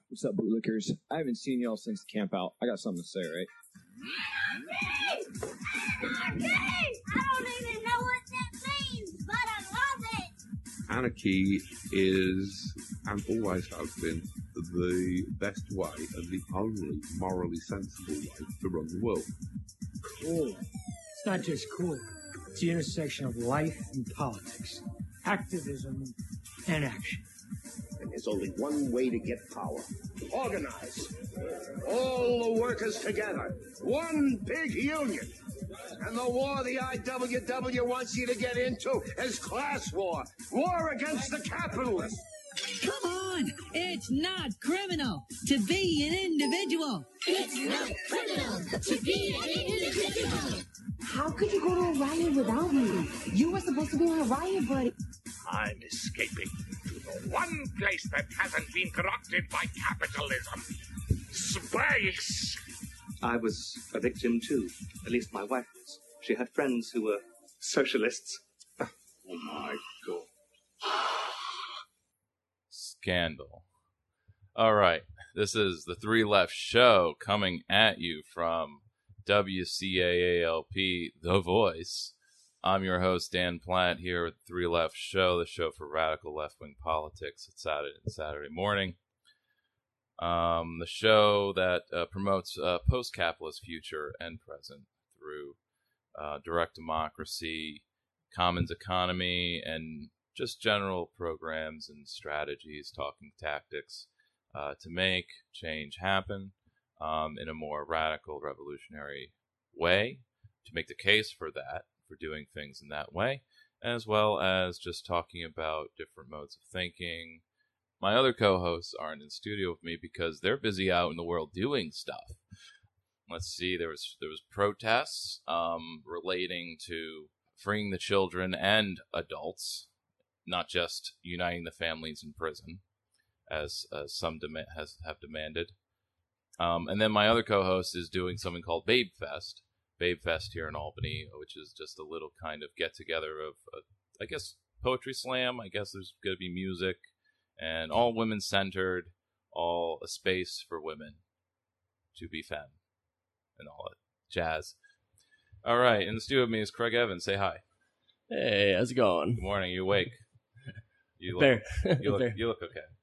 What's up, bootlickers? I haven't seen y'all since the camp out. I got something to say, right? Anarchy! I don't even know what that means, but I love it! Anarchy is, and always has been, the best way and the only morally sensible way to run the world. Cool. It's not just cool. It's the intersection of life and politics, activism and action. And there's only one way to get power. Organize. All the workers together. One big union. And the war the IWW wants you to get into is class war. War against the capitalists. Come on! It's not criminal to be an individual! It's not criminal to be an individual! How could you go to a riot without me? You were supposed to be on a riot, buddy. I'm escaping to the one place that hasn't been corrupted by capitalism. Space! I was a victim too. At least my wife was. She had friends who were socialists. Oh my God. Scandal. All right. This is the Three Left Show coming at you from WCAALP, The Voice. I'm your host, Dan Platt, here with Three Left Show, the show for radical left-wing politics. It's Saturday morning. The show that promotes a post-capitalist future and present through direct democracy, commons economy, and just general programs and strategies, talking tactics to make change happen in a more radical, revolutionary way, to make the case for that, for doing things in that way, as well as just talking about different modes of thinking. My other co-hosts aren't in studio with me because they're busy out in the world doing stuff. Let's see, there was protests relating to freeing the children and adults, not just uniting the families in prison, as some have demanded. And then my other co-host is doing something called Babe Fest here in Albany, which is just a little kind of get-together of, I guess, poetry slam. I guess there's going to be music, and all women-centered, all a space for women to be femme, and all that jazz. All right, in the studio with me is Craig Evans. Say hi. Hey, how's it going? Good morning. You awake? You look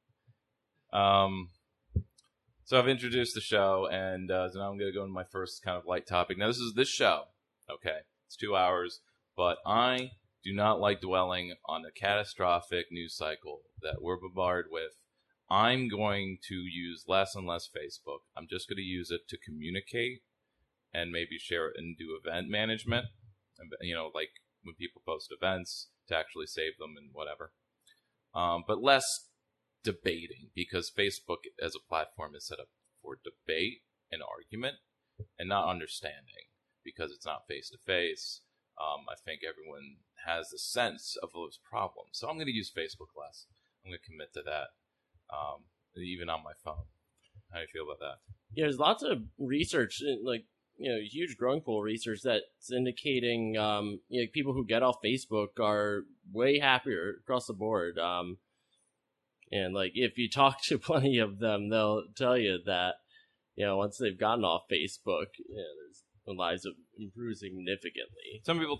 okay. So I've introduced the show, and so now I'm going to go into my first kind of light topic. Now, this show, okay, it's 2 hours, but I do not like dwelling on the catastrophic news cycle that we're bombarded with. I'm going to use less and less Facebook. I'm just going to use it to communicate and maybe share it and do event management, like when people post events, to actually save them and whatever. But less debating, because Facebook as a platform is set up for debate and argument and not understanding, because it's not face-to-face. I think everyone has a sense of those problems. So I'm going to use Facebook less. I'm going to commit to that, even on my phone. How do you feel about that? Yeah, there's lots of research, huge growing pool research that's indicating, people who get off Facebook are way happier across the board. And if you talk to plenty of them, they'll tell you that, once they've gotten off Facebook, their lives have improved significantly. Some people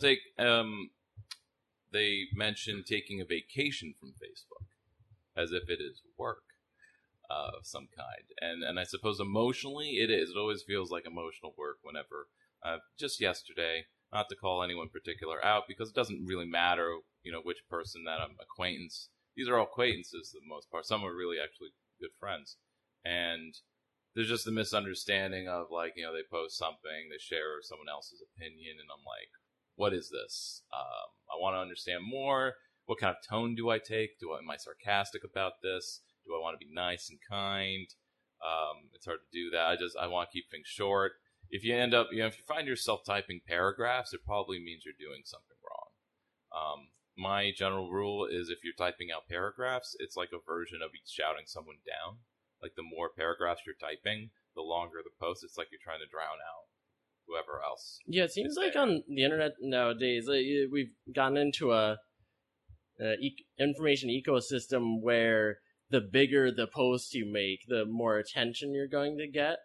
they mention taking a vacation from Facebook as if it is work of some kind. And I suppose emotionally it is. It always feels like emotional work whenever, just yesterday, not to call anyone particular out, because it doesn't really matter, which person that I'm acquaintance. These are all acquaintances for the most part. Some are really actually good friends. And there's just a misunderstanding of, they post something, they share someone else's opinion, and I'm like, what is this? I want to understand more. What kind of tone do I take? Am I sarcastic about this? Do I want to be nice and kind? It's hard to do that. I want to keep things short. If you end up, if you find yourself typing paragraphs, it probably means you're doing something wrong. My general rule is if you're typing out paragraphs, it's like a version of shouting someone down. Like the more paragraphs you're typing, the longer the post. It's like you're trying to drown out whoever else. Yeah, it seems like on the internet nowadays, we've gotten into a information ecosystem where the bigger the post you make, the more attention you're going to get.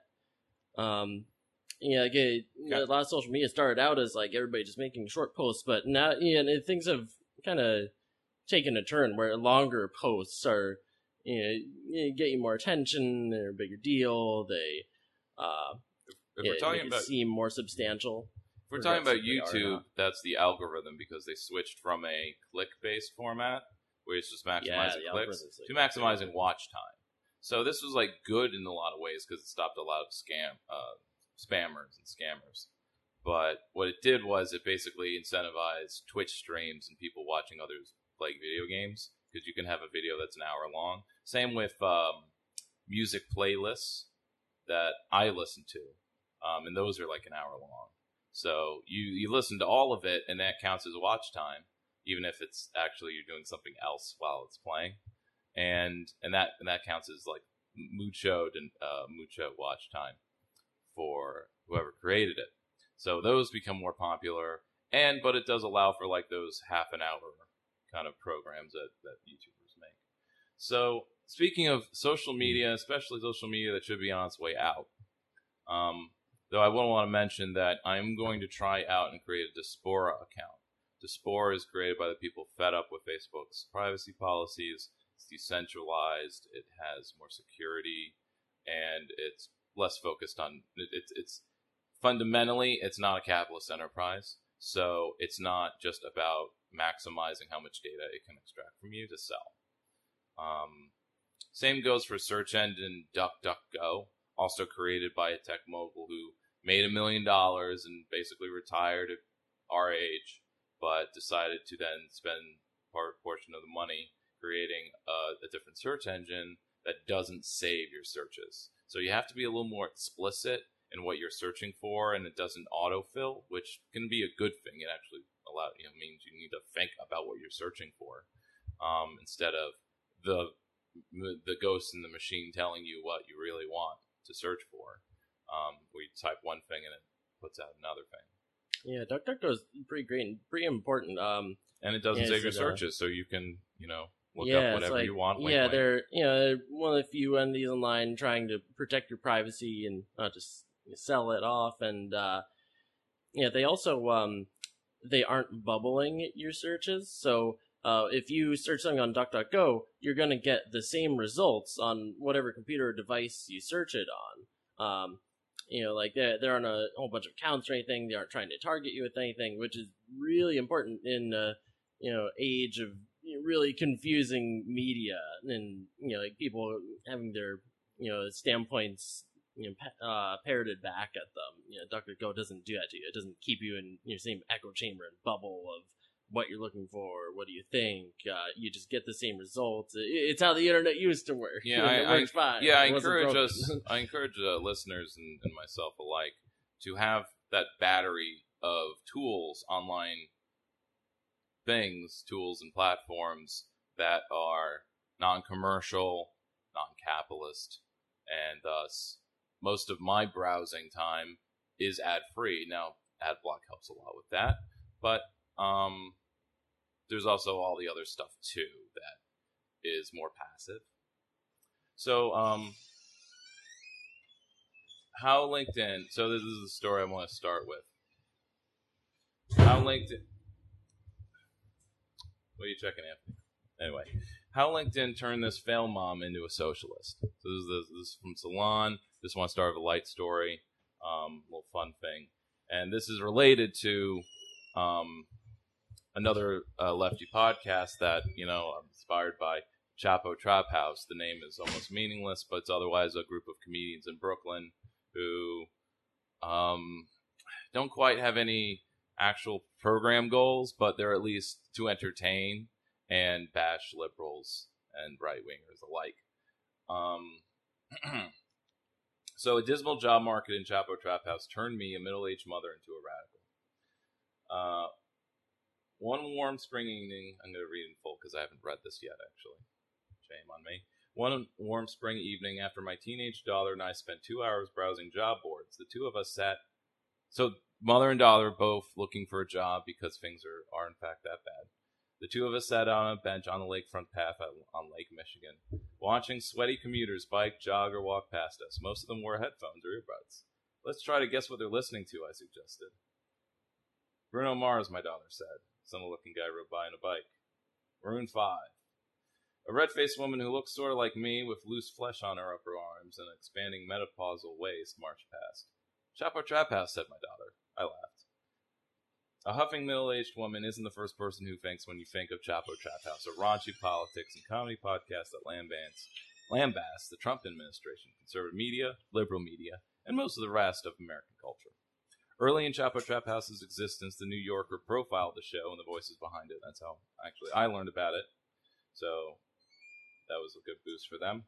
Like a lot of social media started out as like everybody just making short posts, but now things have kind of taken a turn where longer posts are get you more attention. They're a bigger deal. They if we're talking about seem more substantial. If we're talking about YouTube, that's the algorithm because they switched from a click-based format, where it's just maximizing clicks, to maximizing watch time. So this was like good in a lot of ways because it stopped a lot of spammers and scammers. But what it did was it basically incentivized Twitch streams and people watching others play video games because you can have a video that's an hour long. Same with music playlists that I listen to, and those are like an hour long. So you listen to all of it, and that counts as watch time, even if it's actually you're doing something else while it's playing, and that counts as like mucho watch time for whoever created it. So those become more popular, but it does allow for like those half an hour kind of programs that YouTubers make. So speaking of social media, especially social media that should be on its way out, though I will want to mention that I'm going to try out and create a Diaspora account. Diaspora is created by the people fed up with Facebook's privacy policies. It's decentralized. It has more security, and it's less focused on it's fundamentally it's not a capitalist enterprise. So it's not just about maximizing how much data it can extract from you to sell. Same goes for search engine DuckDuckGo, also created by a tech mogul who made $1 million and basically retired at our age, but decided to then spend a portion of the money creating a different search engine that doesn't save your searches. So you have to be a little more explicit in what you're searching for, and it doesn't autofill, which can be a good thing. It actually means you need to think about what you're searching for, instead of the ghost in the machine telling you what you really want to search for. Where you type one thing and it puts out another thing. Yeah, DuckDuckGo is pretty great and pretty important. And it doesn't save your searches, so you can, look up whatever you want. They're one of the few entities online trying to protect your privacy and not just sell it off. And they also they aren't bubbling your searches, so if you search something on DuckDuckGo, you're going to get the same results on whatever computer or device you search it on. There aren't a whole bunch of accounts or anything. They aren't trying to target you with anything, which is really important in age of really confusing media and people having their standpoints parroted back at them. DuckDuckGo doesn't do that to you. It doesn't keep you in your same echo chamber and bubble of what you're looking for. What do you think? You just get the same results. It's how the internet used to work. Yeah, it works fine. Yeah, I encourage listeners and myself alike to have that battery of tools, online things, tools and platforms that are non-commercial, non-capitalist, and thus most of my browsing time is ad-free. Now, AdBlock helps a lot with that, but there's also all the other stuff too that is more passive. So, how LinkedIn. So this is the story I want to start with. How LinkedIn. What are you checking, Anthony? Anyway, how LinkedIn turned this fail mom into a socialist. So this is from Salon. Just want to start with a light story, little fun thing, and this is related to another lefty podcast that I'm inspired by, Chapo Trap House. The name is almost meaningless, but it's otherwise a group of comedians in Brooklyn who don't quite have any actual program goals, but they're at least to entertain and bash liberals and right-wingers alike. So a dismal job market in Chapo Trap House turned me, a middle-aged mother, into a radical. One warm spring evening, I'm going to read in full because I haven't read this yet, actually. Shame on me. One warm spring evening, after my teenage daughter and I spent 2 hours browsing job boards, the two of us sat. So mother and daughter both looking for a job because things are in fact that bad. The two of us sat on a bench on the lakefront path on Lake Michigan, watching sweaty commuters bike, jog, or walk past us. Most of them wore headphones or earbuds. Let's try to guess what they're listening to, I suggested. Bruno Mars, my daughter said. Some-looking guy rode by on a bike. Maroon 5. A red-faced woman who looked sort of like me with loose flesh on her upper arms and an expanding menopausal waist marched past. Chapo Trap House, said my daughter. I laughed. A huffing middle-aged woman isn't the first person who thinks when you think of Chapo Trap House, a raunchy politics and comedy podcast that lambasts the Trump administration, conservative media, liberal media, and most of the rest of American culture. Early in Chapo Trap House's existence, the New Yorker profiled the show and the voices behind it. That's how actually I learned about it. So that was a good boost for them.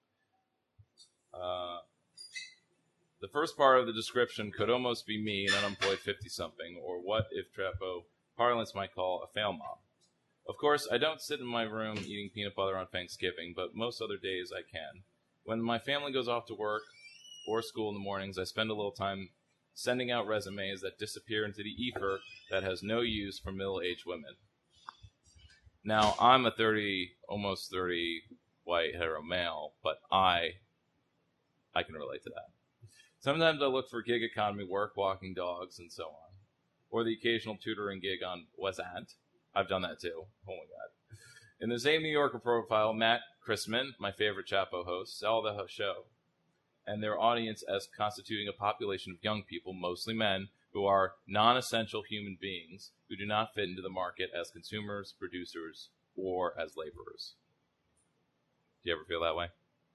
The first part of the description could almost be me, an unemployed 50-something, or what if Trapo parlance might call a fail mom. Of course, I don't sit in my room eating peanut butter on Thanksgiving, but most other days I can. When my family goes off to work or school in the mornings, I spend a little time sending out resumes that disappear into the ether that has no use for middle-aged women. Now, I'm a almost 30 white hetero male, but I can relate to that. Sometimes I look for gig economy work, walking dogs, and so on. Or the occasional tutoring gig on Wazant. I've done that too. Oh my god. In the same New Yorker profile, Matt Chrisman, my favorite Chapo host, saw the show and their audience as constituting a population of young people, mostly men, who are non-essential human beings who do not fit into the market as consumers, producers, or as laborers. Do you ever feel that way?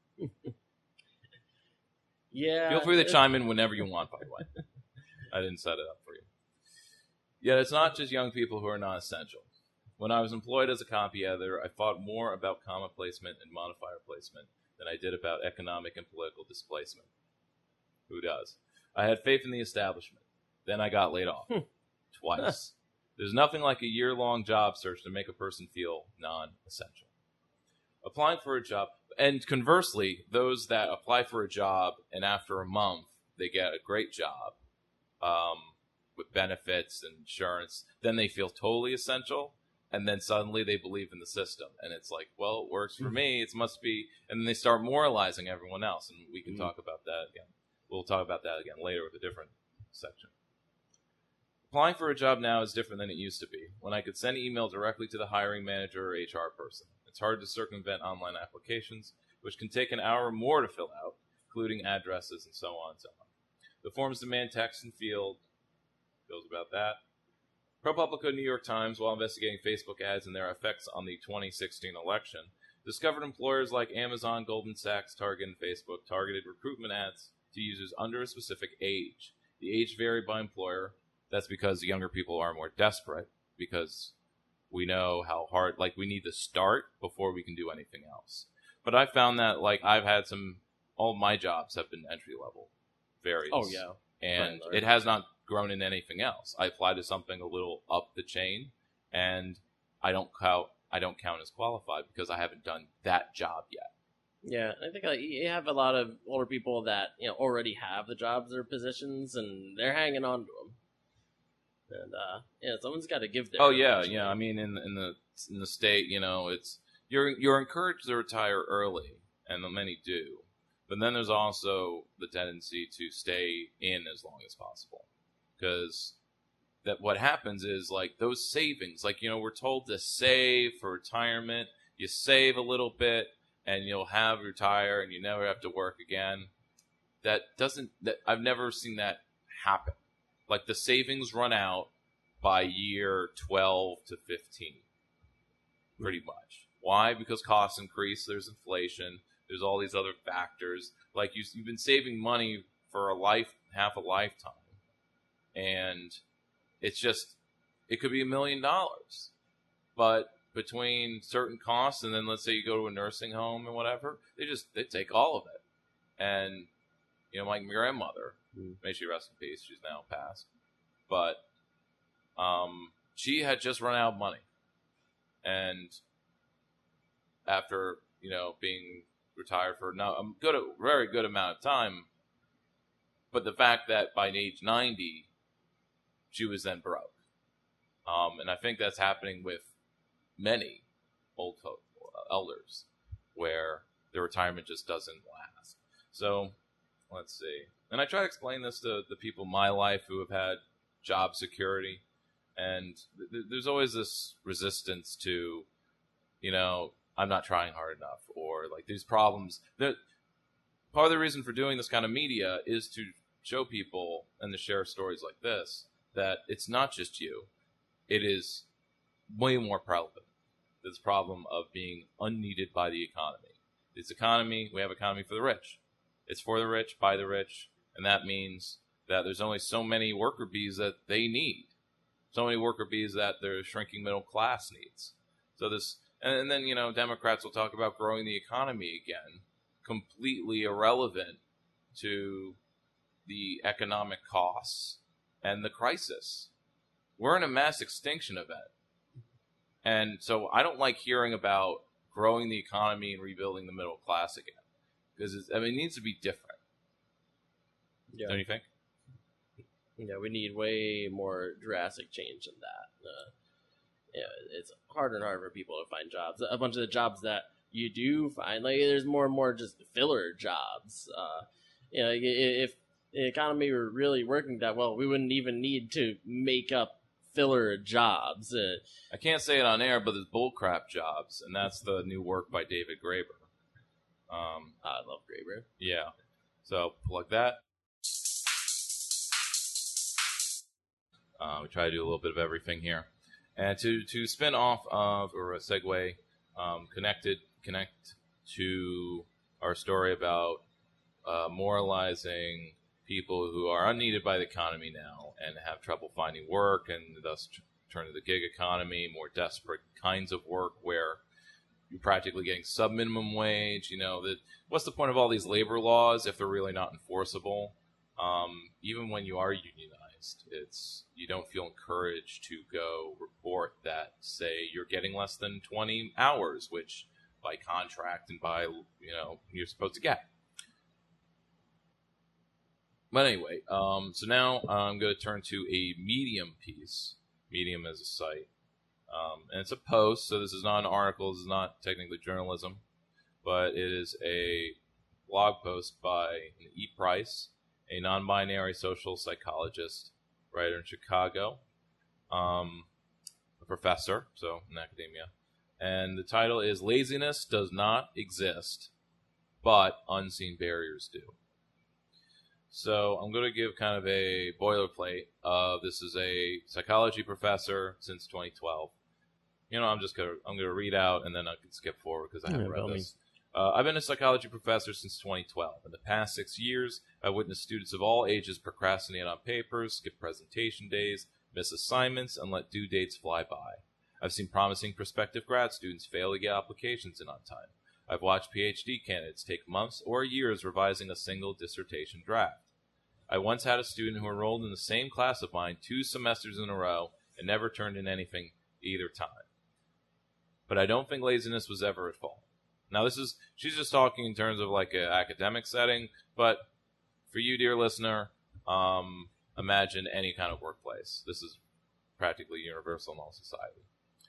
Yeah. Feel free to chime in whenever you want, by the way. I didn't set it up for you. Yet it's not just young people who are non-essential. When I was employed as a copy editor, I thought more about comma placement and modifier placement than I did about economic and political displacement. Who does? I had faith in the establishment. Then I got laid off. Twice. There's nothing like a year-long job search to make a person feel non-essential. Applying for a job, and conversely, those that apply for a job and after a month they get a great job with benefits and insurance, then they feel totally essential, and then suddenly they believe in the system. And it's like, well, it works for me, it must be, and then they start moralizing everyone else, and we can talk about that again. We'll talk about that again later with a different section. Applying for a job now is different than it used to be, when I could send an email directly to the hiring manager or HR person. It's hard to circumvent online applications, which can take an hour or more to fill out, including addresses and so on and so on. The forms demand text and field. Feels about that. ProPublica New York Times, while investigating Facebook ads and their effects on the 2016 election, discovered employers like Amazon, Goldman Sachs, Target, and Facebook targeted recruitment ads to users under a specific age. The age varied by employer. That's because younger people are more desperate, because we know how hard, like, we need to start before we can do anything else. But I found that, like, I've had all my jobs have been entry level. Varies. Oh, yeah. And it has not grown in anything else. I applied to something a little up the chain, and I don't count as qualified because I haven't done that job yet. Yeah, I think you have a lot of older people that already have the jobs or positions, and they're hanging on to them. And someone's got to give their. Oh yeah, yeah. I mean, in the state, it's you're encouraged to retire early, and many do. But then there's also the tendency to stay in as long as possible, because what happens is, like, those savings, like, we're told to save for retirement. You save a little bit, and you'll retire, and you never have to work again. I've never seen that happen. Like, the savings run out by year 12 to 15, pretty much. Why? Because costs increase. There's inflation. There's all these other factors. Like, you've been saving money for half a lifetime, and it's just, it could be $1 million, but between certain costs, and then let's say you go to a nursing home and whatever, they take all of it. And my grandmother, may she rest in peace, she's now passed, but she had just run out of money, and after being retired for a very good amount of time, but the fact that by age 90 she was then broke, and I think that's happening with many elders where the retirement just doesn't last. So let's see. And I try to explain this to the people in my life who have had job security. And there's always this resistance to, I'm not trying hard enough, or like these problems. Part of the reason for doing this kind of media is to show people and to share stories like this that it's not just you. It is way more prevalent. This problem of being unneeded by the economy. This economy, we have economy for the rich. It's for the rich, by the rich, and that means that there's only so many worker bees that they need. So many worker bees that their shrinking middle class needs. So this, and then, Democrats will talk about growing the economy again, completely irrelevant to the economic costs and the crisis. We're in a mass extinction event. And so I don't like hearing about growing the economy and rebuilding the middle class again. Because it needs to be different. Yeah. Don't you think? Yeah, we need way more drastic change than that. It's harder and harder for people to find jobs. A bunch of the jobs that you do find, there's more and more just filler jobs. If the economy were really working that well, we wouldn't even need to make up filler jobs. I can't say it on air, but there's bullcrap jobs, and that's the new work by David Graeber. I love Graeber. Yeah. So plug that. We try to do a little bit of everything here. And to spin off of, or a segue, connect to our story about moralizing people who are unneeded by the economy now and have trouble finding work, and thus turn to the gig economy, more desperate kinds of work where you're practically getting sub-minimum wage. What's the point of all these labor laws if they're really not enforceable? Even when you are unionized, you don't feel encouraged to go report that, say, you're getting less than 20 hours, which by contract and by, you're supposed to get. But anyway, so now I'm going to turn to a Medium piece. Medium is a site. And it's a post, so this is not an article, this is not technically journalism, but it is a blog post by E. Price, a non-binary social psychologist, writer in Chicago, a professor, so in academia. And the title is Laziness Does Not Exist, but Unseen Barriers Do. So I'm going to give kind of a boilerplate. This is a psychology professor since 2012. I'm going to read out and then I can skip forward because I haven't read this. I've been a psychology professor since 2012. In the past 6 years, I've witnessed students of all ages procrastinate on papers, skip presentation days, miss assignments, and let due dates fly by. I've seen promising prospective grad students fail to get applications in on time. I've watched PhD candidates take months or years revising a single dissertation draft. I once had a student who enrolled in the same class of mine 2 semesters in a row and never turned in anything either time. But I don't think laziness was ever at fault. Now she's just talking in terms of like an academic setting, but for you, dear listener, imagine any kind of workplace. This is practically universal in all society.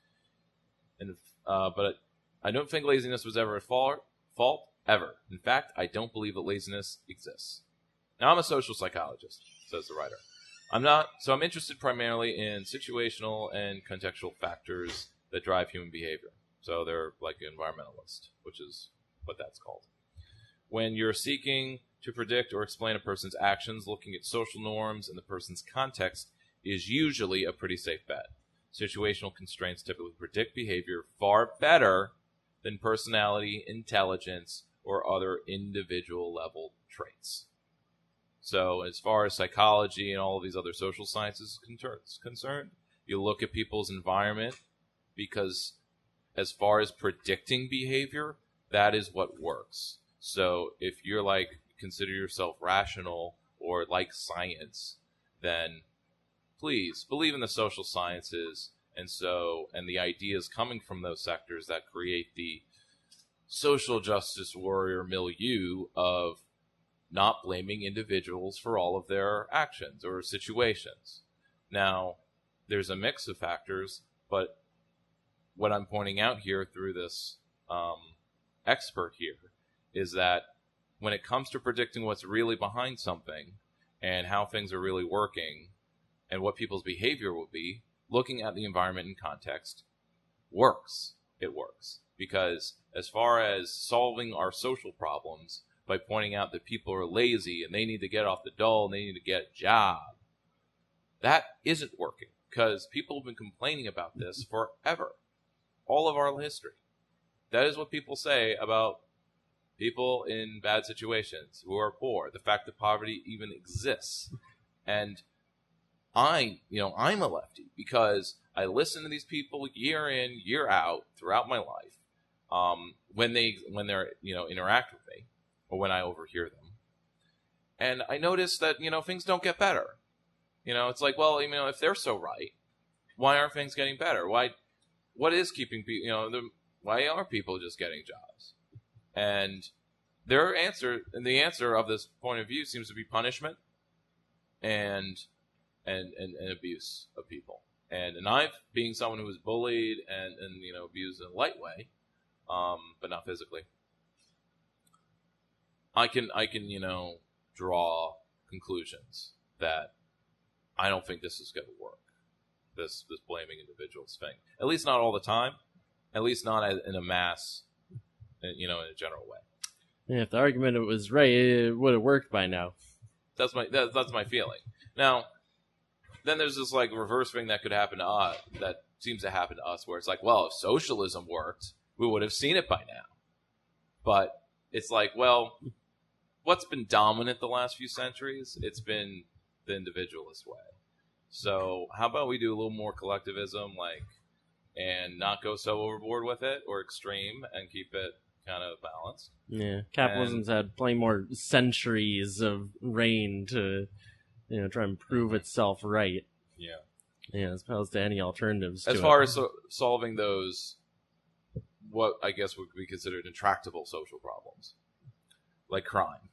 And but I don't think laziness was ever at fault, ever. In fact, I don't believe that laziness exists. Now, I'm a social psychologist, says the writer. I'm interested primarily in situational and contextual factors that drive human behavior. So they're like an environmentalist, which is what that's called. When you're seeking to predict or explain a person's actions, looking at social norms and the person's context is usually a pretty safe bet. Situational constraints typically predict behavior far better than personality, intelligence, or other individual level traits. So as far as psychology and all of these other social sciences is concerned, you look at people's environment because as far as predicting behavior, that is what works. So if you're consider yourself rational or like science, then please believe in the social sciences and the ideas coming from those sectors that create the social justice warrior milieu of not blaming individuals for all of their actions or situations. Now, there's a mix of factors, but what I'm pointing out here through this expert here is that when it comes to predicting what's really behind something and how things are really working and what people's behavior will be, looking at the environment and context works. It works. Because as far as solving our social problems by pointing out that people are lazy and they need to get off the dole and they need to get a job, that isn't working. Because people have been complaining about this forever. All of our history. That is what people say about people in bad situations who are poor. The fact that poverty even exists. And I'm a lefty because I listen to these people year in, year out throughout my life. When they're interact with me or when I overhear them. And I notice that, things don't get better. It's like, well, if they're so right, why aren't things getting better? What is keeping people, why are people just getting jobs? And the answer of this point of view seems to be punishment and abuse of people. And I've, being someone who was bullied and abused in a light way, but not physically, I can draw conclusions that I don't think this is going to work. This blaming individuals thing, at least not all the time, at least not in a mass, in a general way. Yeah, if the argument was right, it would have worked by now. That's my feeling. Now, then there's this like reverse thing that could happen to us, that seems to happen to us, where it's like, well, if socialism worked, we would have seen it by now. But it's like, well, what's been dominant the last few centuries? It's been the individualist way. So how about we do a little more collectivism, and not go so overboard with it or extreme, and keep it kind of balanced. Yeah, capitalism's had plenty more centuries of reign to, try and prove itself right. Yeah, as opposed to any alternatives. As far as solving those, what I guess would be considered intractable social problems, like crime.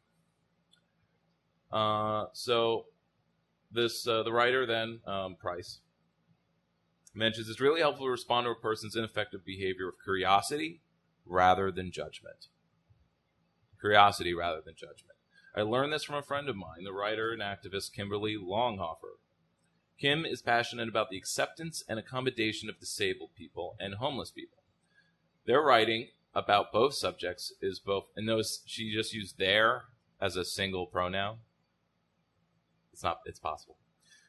So this the writer then, Price, mentions it's really helpful to respond to a person's ineffective behavior with curiosity rather than judgment. Curiosity rather than judgment. I learned this from a friend of mine, the writer and activist Kimberly Longhofer. Kim is passionate about the acceptance and accommodation of disabled people and homeless people. Their writing about both subjects is both, and notice she just used their as a single pronoun. It's possible.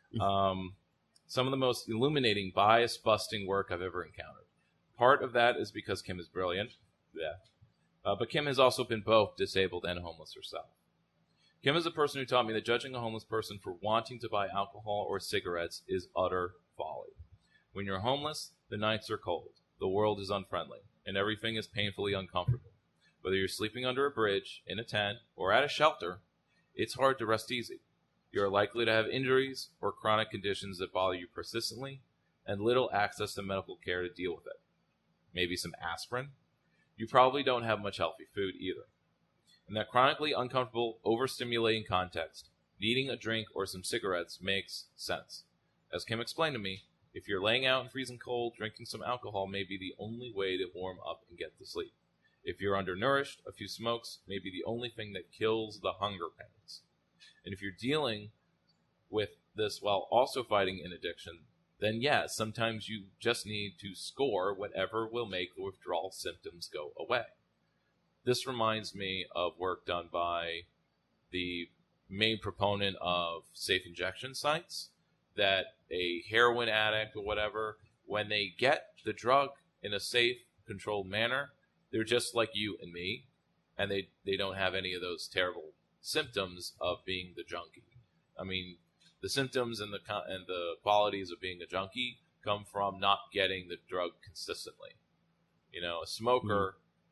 Some of the most illuminating, bias-busting work I've ever encountered. Part of that is because Kim is brilliant. Yeah. But Kim has also been both disabled and homeless herself. Kim is a person who taught me that judging a homeless person for wanting to buy alcohol or cigarettes is utter folly. When you're homeless, the nights are cold, the world is unfriendly, and everything is painfully uncomfortable. Whether you're sleeping under a bridge, in a tent, or at a shelter, it's hard to rest easy. You're likely to have injuries or chronic conditions that bother you persistently, and little access to medical care to deal with it. Maybe some aspirin. You probably don't have much healthy food either. In that chronically uncomfortable, overstimulating context, needing a drink or some cigarettes makes sense. As Kim explained to me, if you're laying out in freezing cold, drinking some alcohol may be the only way to warm up and get to sleep. If you're undernourished, a few smokes may be the only thing that kills the hunger pains. And if you're dealing with this while also fighting an addiction, then yes, sometimes you just need to score whatever will make the withdrawal symptoms go away. This reminds me of work done by the main proponent of safe injection sites, that a heroin addict or whatever, when they get the drug in a safe, controlled manner, they're just like you and me, and they don't have any of those terrible symptoms of being the junkie. I mean, the symptoms and the qualities of being a junkie come from not getting the drug consistently. A smoker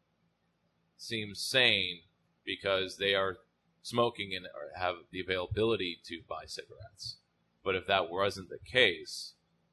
seems sane because they are smoking and have the availability to buy cigarettes. But if that wasn't the case,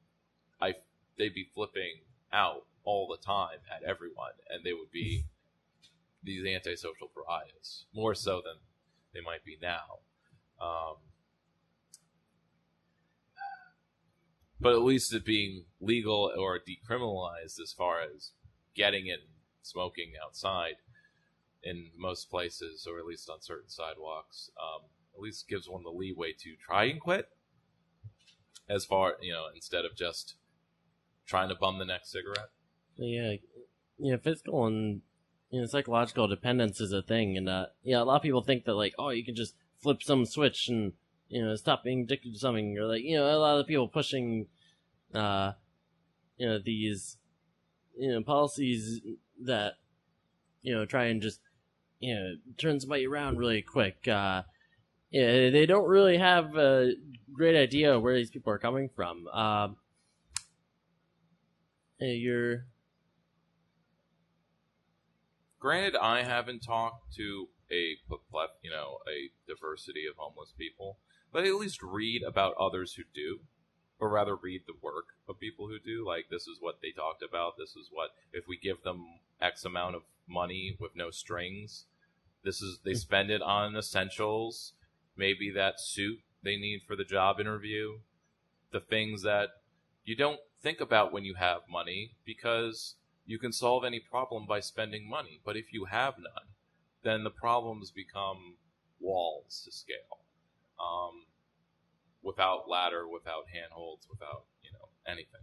they'd be flipping out all the time at everyone, and they would be these antisocial pariahs, more so than they might be now. but at least it being legal or decriminalized as far as getting it and smoking outside in most places, or at least on certain sidewalks, at least gives one the leeway to try and quit, as far, instead of just trying to bum the next cigarette. Yeah, physical and psychological dependence is a thing, and a lot of people think that you can just flip some switch and stop being addicted to something, or a lot of people pushing these policies that try and just turn somebody around really quick. They don't really have a great idea where these people are coming from. Granted, I haven't talked to a diversity of homeless people, but I at least read about others who do, or rather read the work of people who do. Like, this is what they talked about. This is what, if we give them X amount of money with no strings, they spend it on essentials, maybe that suit they need for the job interview, the things that you don't think about when you have money, because you can solve any problem by spending money. But if you have none, then the problems become walls to scale. Without ladder, without handholds, without, anything.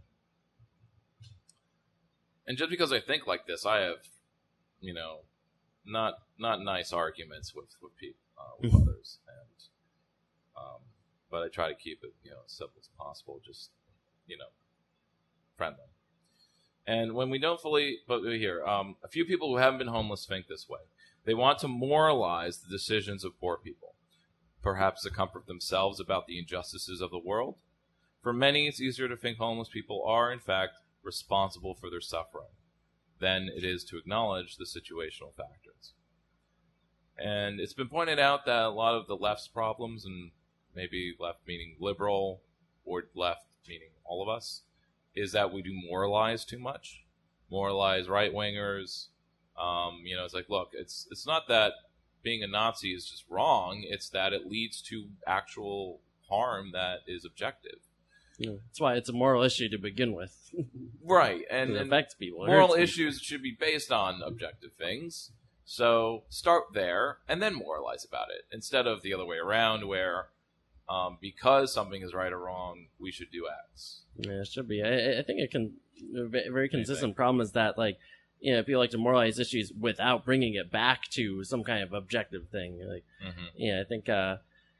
And just because I think like this, I have, not nice arguments with people, with others. And, but I try to keep it, as simple as possible, just, friendly. And when we don't fully, but here, a few people who haven't been homeless think this way. They want to moralize the decisions of poor people, perhaps to comfort themselves about the injustices of the world. For many, it's easier to think homeless people are, in fact, responsible for their suffering than it is to acknowledge the situational factors. And it's been pointed out that a lot of the left's problems, and maybe left meaning liberal, or left meaning all of us, is that we do moralize too much. Moralize right-wingers. It's like, look, it's not that being a Nazi is just wrong. It's that it leads to actual harm that is objective. Yeah, that's why it's a moral issue to begin with. Right. And it affects people. Moral issues should be based on objective things. So start there and then moralize about it, instead of the other way around, where because something is right or wrong, we should do X. Yeah, it should be. I think a very consistent problem is that, people like to moralize issues without bringing it back to some kind of objective thing. I think, a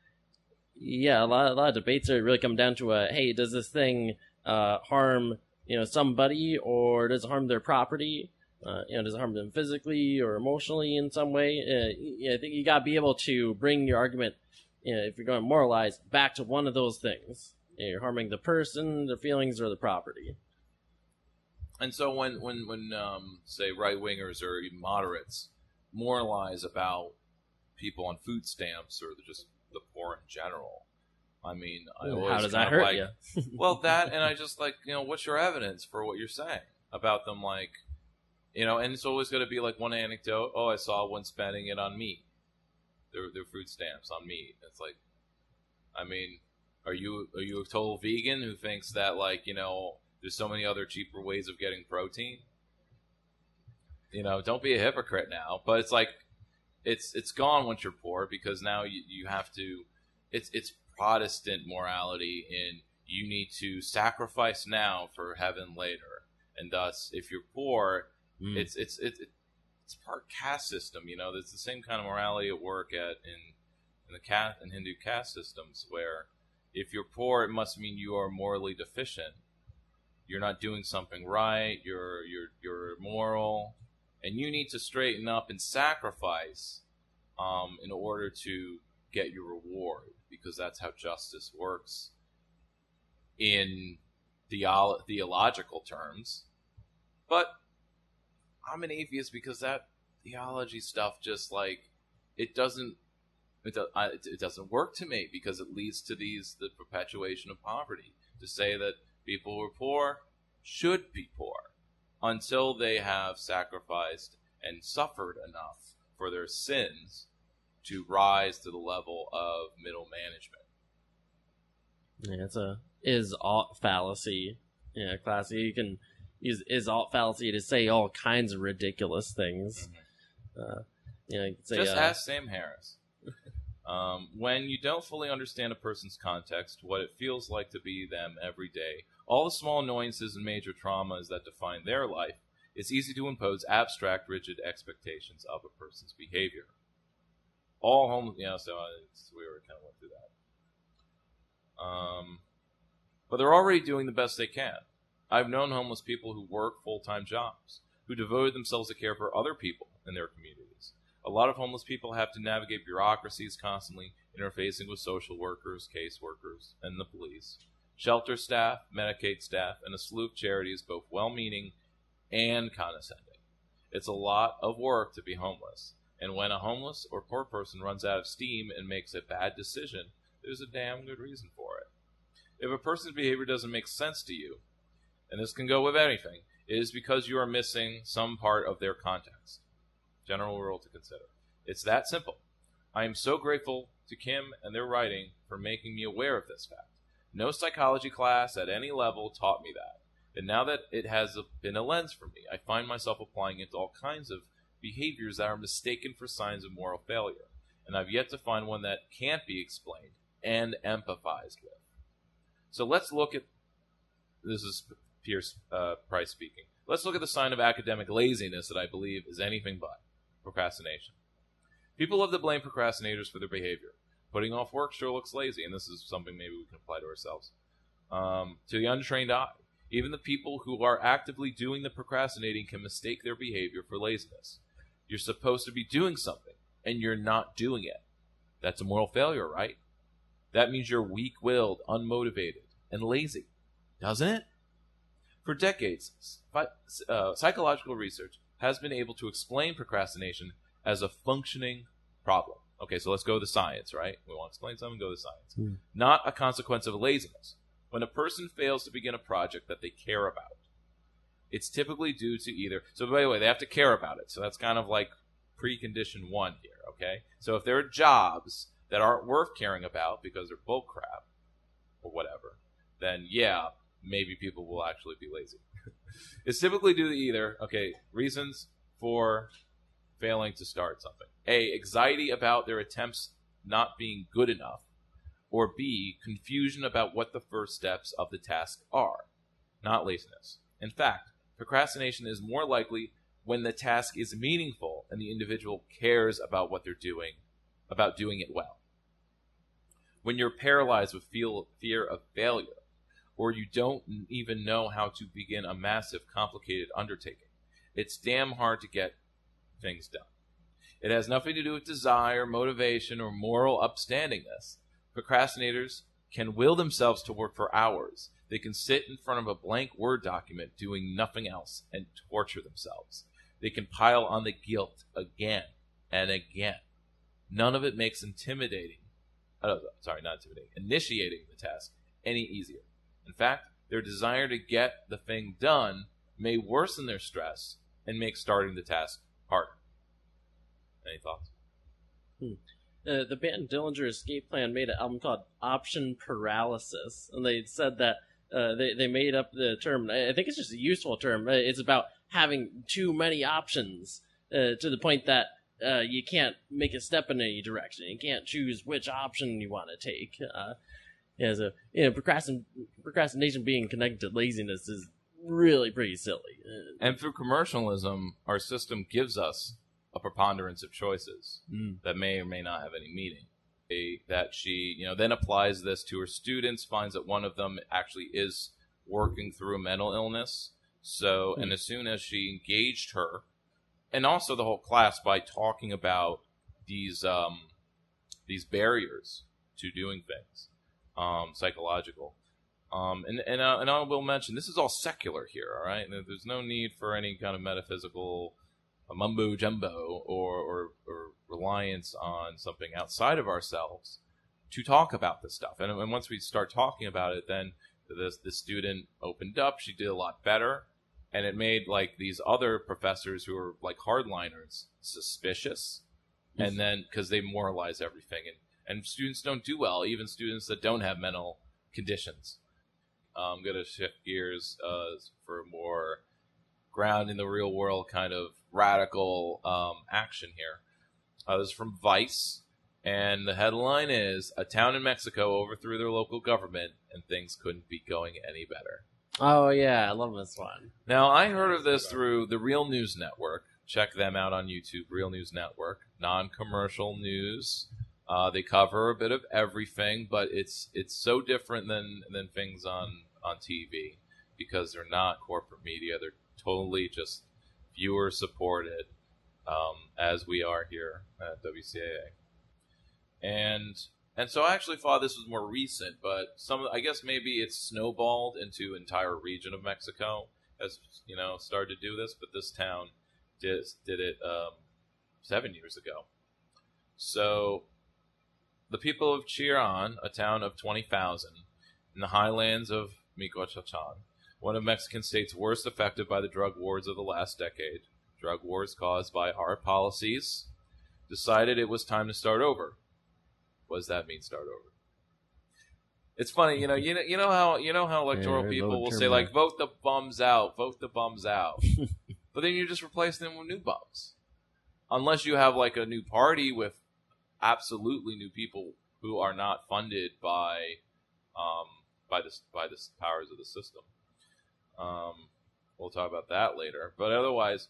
lot of debates are really come down to hey, does this thing harm, somebody, or does it harm their property? Does it harm them physically or emotionally in some way? I think you got to be able to bring your argument, if you're going to moralize, back to one of those things. You're harming the person, their feelings, or the property. And so when say right-wingers or even moderates moralize about people on food stamps, or just the poor in general, I mean, how does that hurt you? Well, that, and I just what's your evidence for what you're saying about them? And it's always going to be one anecdote. Oh, I saw one spending it on meat. Their food stamps on meat. It's like, I mean, are you a total vegan who thinks that there's so many other cheaper ways of getting protein? Don't be a hypocrite now. But it's it's gone once you're poor, because now you have to. It's Protestant morality in you need to sacrifice now for heaven later, and thus if you're poor, it's part caste system. There's the same kind of morality at work in the caste and Hindu caste systems, where if you're poor, it must mean you are morally deficient. You're not doing something right. You're immoral, and you need to straighten up and sacrifice in order to get your reward, because that's how justice works in theological terms. But I'm an atheist because that theology stuff just it doesn't work to me, because it leads to the perpetuation of poverty. To say that people who are poor should be poor until they have sacrificed and suffered enough for their sins to rise to the level of middle management. Yeah, it's a is-ought fallacy. Yeah, classy. You can use is-ought fallacy to say all kinds of ridiculous things. You could say, just ask Sam Harris. When you don't fully understand a person's context, what it feels like to be them every day, all the small annoyances and major traumas that define their life, it's easy to impose abstract, rigid expectations of a person's behavior. All home, so we were kind of went through that. But they're already doing the best they can. I've known homeless people who work full-time jobs, who devoted themselves to care for other people in their communities. A lot of homeless people have to navigate bureaucracies constantly, interfacing with social workers, caseworkers, and the police, shelter staff, Medicaid staff, and a slew of charities, both well-meaning and condescending. It's a lot of work to be homeless, and when a homeless or poor person runs out of steam and makes a bad decision, there's a damn good reason for it. If a person's behavior doesn't make sense to you, and this can go with anything, it is because you are missing some part of their context. General rule to consider. It's that simple. I am so grateful to Kim and their writing for making me aware of this fact. No psychology class at any level taught me that. And now that it has been a lens for me, I find myself applying it to all kinds of behaviors that are mistaken for signs of moral failure. And I've yet to find one that can't be explained and empathized with. So let's look at, this is Pierce Price speaking, let's look at the sign of academic laziness that I believe is anything but procrastination. People love to blame procrastinators for their behavior. Putting off work sure looks lazy, and this is something maybe we can apply to ourselves. To the untrained eye, even the people who are actively doing the procrastinating can mistake their behavior for laziness. You're supposed to be doing something, and you're not doing it. That's a moral failure, right? That means you're weak-willed, unmotivated, and lazy, doesn't it? For decades, psychological research has been able to explain procrastination as a functioning problem. Okay, so let's go to the science, right? We want to explain something, go to the science. Not a consequence of laziness. When a person fails to begin a project that they care about, it's typically due to either... So, by the way, they have to care about it. So that's kind of like precondition one here, okay? So if there are jobs that aren't worth caring about because they're bull crap or whatever, then yeah, maybe people will actually be lazy. It's typically due to either, reasons for failing to start something. A, anxiety about their attempts not being good enough. Or B, confusion about what the first steps of the task are. Not laziness. In fact, procrastination is more likely when the task is meaningful and the individual cares about what they're doing, about doing it well. When you're paralyzed with fear of failure, or you don't even know how to begin a massive, complicated undertaking, it's damn hard to get things done. It has nothing to do with desire, motivation, or moral upstandingness. Procrastinators can will themselves to work for hours. They can sit in front of a blank Word document doing nothing else and torture themselves. They can pile on the guilt again and again. None of it makes initiating the task any easier. In fact, their desire to get the thing done may worsen their stress and make starting the task harder. Any thoughts? The band Dillinger Escape Plan made an album called Option Paralysis, and they said that they made up the term. I think it's just a useful term. It's about having too many options to the point that you can't make a step in any direction. You can't choose which option you want to take. Procrastination being connected to laziness is really pretty silly. And through commercialism, our system gives us a preponderance of choices that may or may not have any meaning. That she, then applies this to her students, finds that one of them actually is working through a mental illness. So, and as soon as she engaged her, and also the whole class, by talking about these barriers to doing things, psychological. And I will mention, this is all secular here, all right? There's no need for any kind of metaphysical mumbo jumbo or reliance on something outside of ourselves to talk about this stuff. And once we start talking about it, then the student opened up. She did a lot better, and it made like these other professors who are like hardliners suspicious, and then because they moralize everything, and students don't do well. Even students that don't have mental conditions. I'm going to shift gears for a more ground in the real world kind of radical action here. This is from Vice, and the headline is, "A town in Mexico overthrew their local government and things couldn't be going any better." Oh, yeah, I love this one. Now, I heard of this through the Real News Network. Check them out on YouTube, Real News Network. Non-commercial news. They cover a bit of everything, but it's so different than things on TV because they're not corporate media. They're totally just viewer-supported, as we are here at WCAA. And so I actually thought this was more recent, but I guess maybe it's snowballed into entire region of Mexico has started to do this, but this town did it 7 years ago. So the people of Chirán, a town of 20,000 in the highlands of Michoacán, one of Mexican states worst affected by the drug wars of the last decade, drug wars caused by our policies, decided it was time to start over. What does that mean, start over? It's funny, you know how electoral people will say, like, vote the bums out, vote the bums out. But then you just replace them with new bums. Unless you have like a new party with absolutely new people who are not funded by the powers of the system. We'll talk about that later. But otherwise,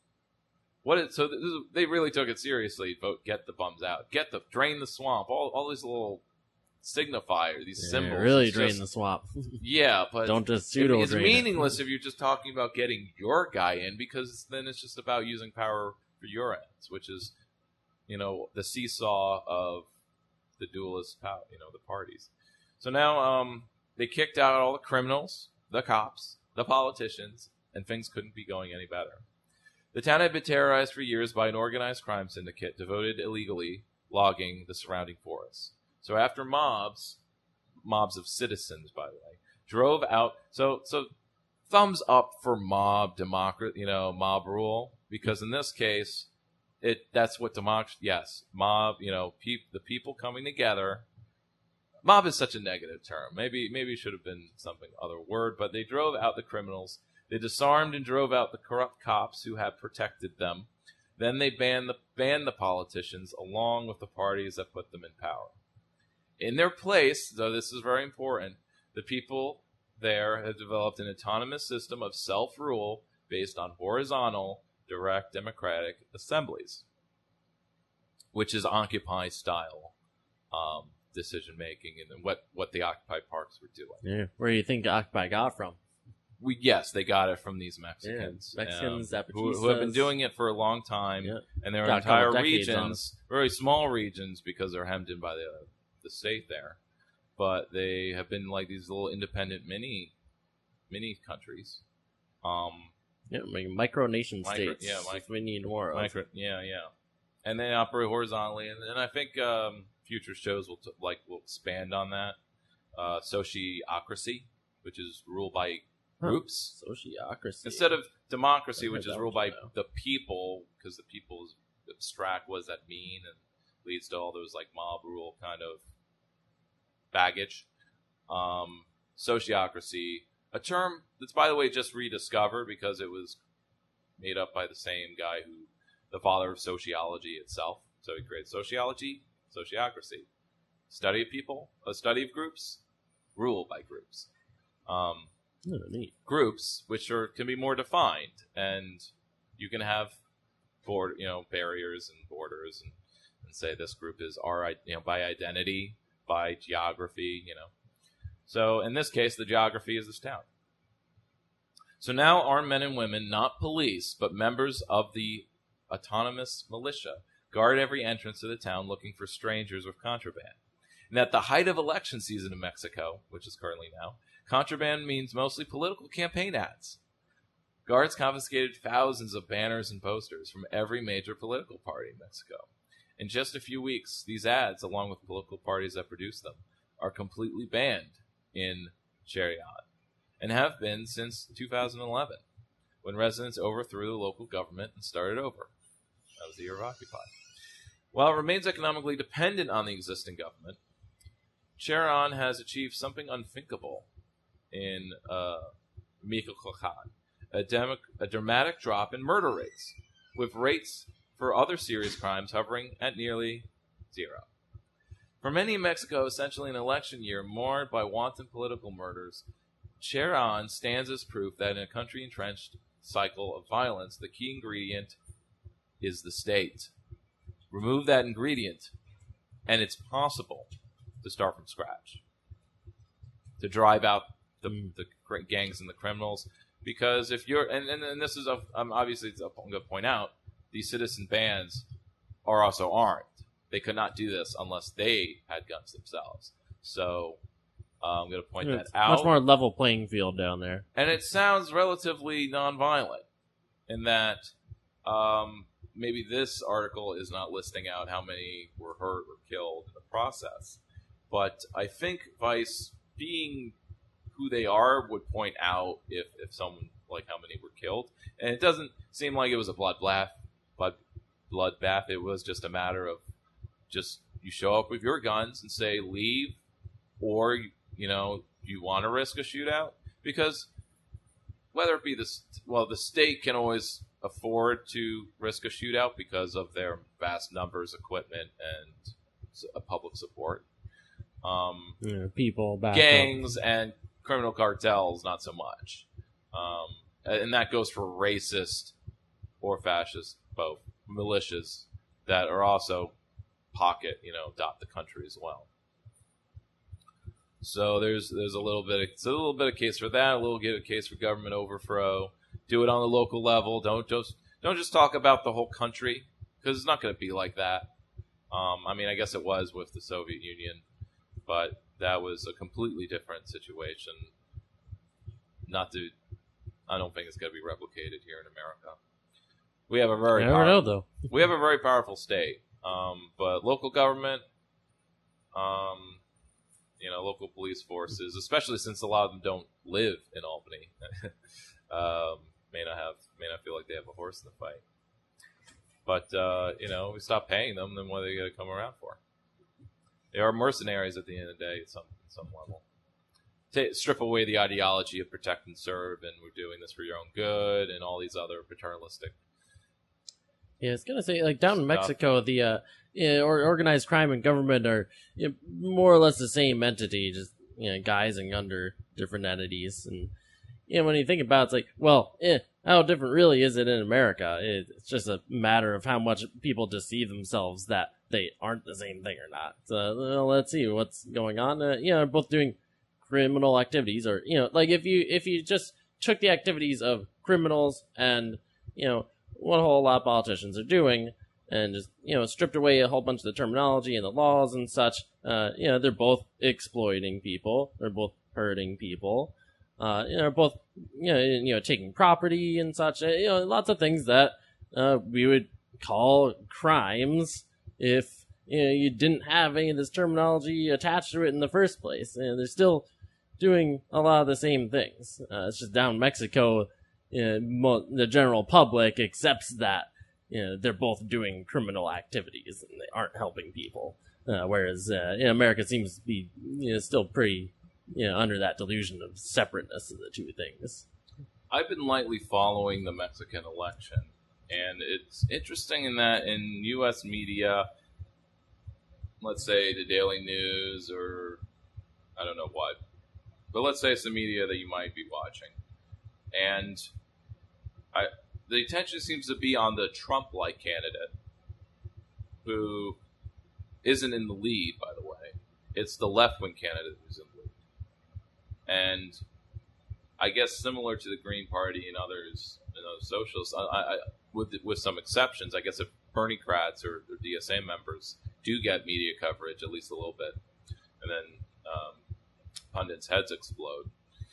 they really took it seriously. Vote, get the bums out, drain the swamp. All these little signifiers, these symbols. Really drain the swamp. Yeah, but don't just pseudo. It's meaningless if you're just talking about getting your guy in, because then it's just about using power for your ends, which is, the seesaw of the dualist power, the parties. So now they kicked out all the criminals, the cops, the politicians, and things couldn't be going any better. The town had been terrorized for years by an organized crime syndicate devoted illegally logging the surrounding forests. So after mobs of citizens, by the way, drove out. So thumbs up for mob democracy, mob rule, because in this case, that's what democracy. Yes, mob. The people coming together. Mob is such a negative term. Maybe it should have been something other word. But they drove out the criminals. They disarmed and drove out the corrupt cops who had protected them. Then they banned the politicians along with the parties that put them in power. In their place, though this is very important, the people there have developed an autonomous system of self-rule based on horizontal, direct democratic assemblies, which is Occupy-style decision-making and what the Occupy parks were doing. Yeah. Where do you think Occupy got from? Yes, they got it from these Mexicans. Yeah, Mexicans, who have been doing it for a long time, and their entire regions, very small regions, because they're hemmed in by the state there, but they have been like these little independent mini countries. Like micro-nation states. Yeah, we need more of. And they operate horizontally, and I think future shows will expand on that. Sociocracy, which is ruled by groups. Sociocracy. Instead of democracy, which is ruled by the people, because the people is abstract. What does that mean? And leads to all those like mob rule kind of baggage. Sociocracy, a term that's, by the way, just rediscovered because it was made up by the same guy who, the father of sociology itself. So he created sociology, sociocracy, study of people, a study of groups, rule by groups. Groups which can be more defined, and you can have barriers and borders, and say this group is by identity, by geography, So in this case, the geography is this town. So now armed men and women, not police, but members of the autonomous militia, guard every entrance to the town looking for strangers with contraband. And at the height of election season in Mexico, which is currently now, contraband means mostly political campaign ads. Guards confiscated thousands of banners and posters from every major political party in Mexico. In just a few weeks, these ads, along with political parties that produce them, are completely banned in Chirán, and have been since 2011, when residents overthrew the local government and started over. That was the year of Occupy. While it remains economically dependent on the existing government, Sharon has achieved something unthinkable in Michoacan, a dramatic drop in murder rates, with rates for other serious crimes hovering at nearly zero. For many in Mexico, essentially an election year marred by wanton political murders, Sharon stands as proof that in a country entrenched cycle of violence, the key ingredient is the state. Remove that ingredient, and it's possible to start from scratch, to drive out the gangs and the criminals. Because if you're, and this is obviously I'm going to point out, these citizen bands are also armed. They could not do this unless they had guns themselves. So I'm going to point that out. Much more level playing field down there. And it sounds relatively nonviolent in that maybe this article is not listing out how many were hurt or killed in the process. But I think Vice, being who they are, would point out if someone, like how many were killed. And it doesn't seem like it was a bloodbath. It was just a matter of just you show up with your guns and say leave, or you want to risk a shootout? Because whether it be the state can always afford to risk a shootout because of their vast numbers, equipment, and public support. People, back gangs, up. And criminal cartels, not so much. And that goes for racist or fascist, both militias that are also dot the country as well. So there's a little bit of case for that, a little bit of case for government overthrow. Do it on the local level. Don't just talk about the whole country, because it's not going to be like that. I guess it was with the Soviet Union, but that was a completely different situation. I don't think it's going to be replicated here in America. We have a very powerful state, but local government, local police forces, especially since a lot of them don't live in Albany, may not feel like they have a horse in the fight. But we stop paying them, then what are they going to come around for? They are mercenaries at the end of the day, at some level. Strip away the ideology of protect and serve, and we're doing this for your own good, and all these other paternalistic. Yeah, I was gonna say, like down in Mexico, the organized crime and government are more or less the same entity, just guising under different entities. And when you think about it, it's like, well, how different really is it in America? It's just a matter of how much people deceive themselves that they aren't the same thing or not. So let's see what's going on. They're both doing criminal activities, or like if you just took the activities of criminals and what a whole lot of politicians are doing, and just stripped away a whole bunch of the terminology and the laws and such. They're both exploiting people. They're both hurting people. They're both taking property and such. Lots of things that we would call crimes if you didn't have any of this terminology attached to it in the first place. They're still doing a lot of the same things. It's just down in Mexico, the general public accepts that they're both doing criminal activities and they aren't helping people. Whereas in America seems to be still pretty under that delusion of separateness of the two things. I've been lightly following the Mexican election, and it's interesting in that in U.S. media, let's say the Daily News or I don't know what, but let's say it's the media that you might be watching, and the attention seems to be on the Trump-like candidate, who isn't in the lead, by the way. It's the left-wing candidate who's in the lead. And I guess similar to the Green Party and others, socialists, with some exceptions, I guess if Bernie-crats or DSA members do get media coverage, at least a little bit, and then pundits' heads explode.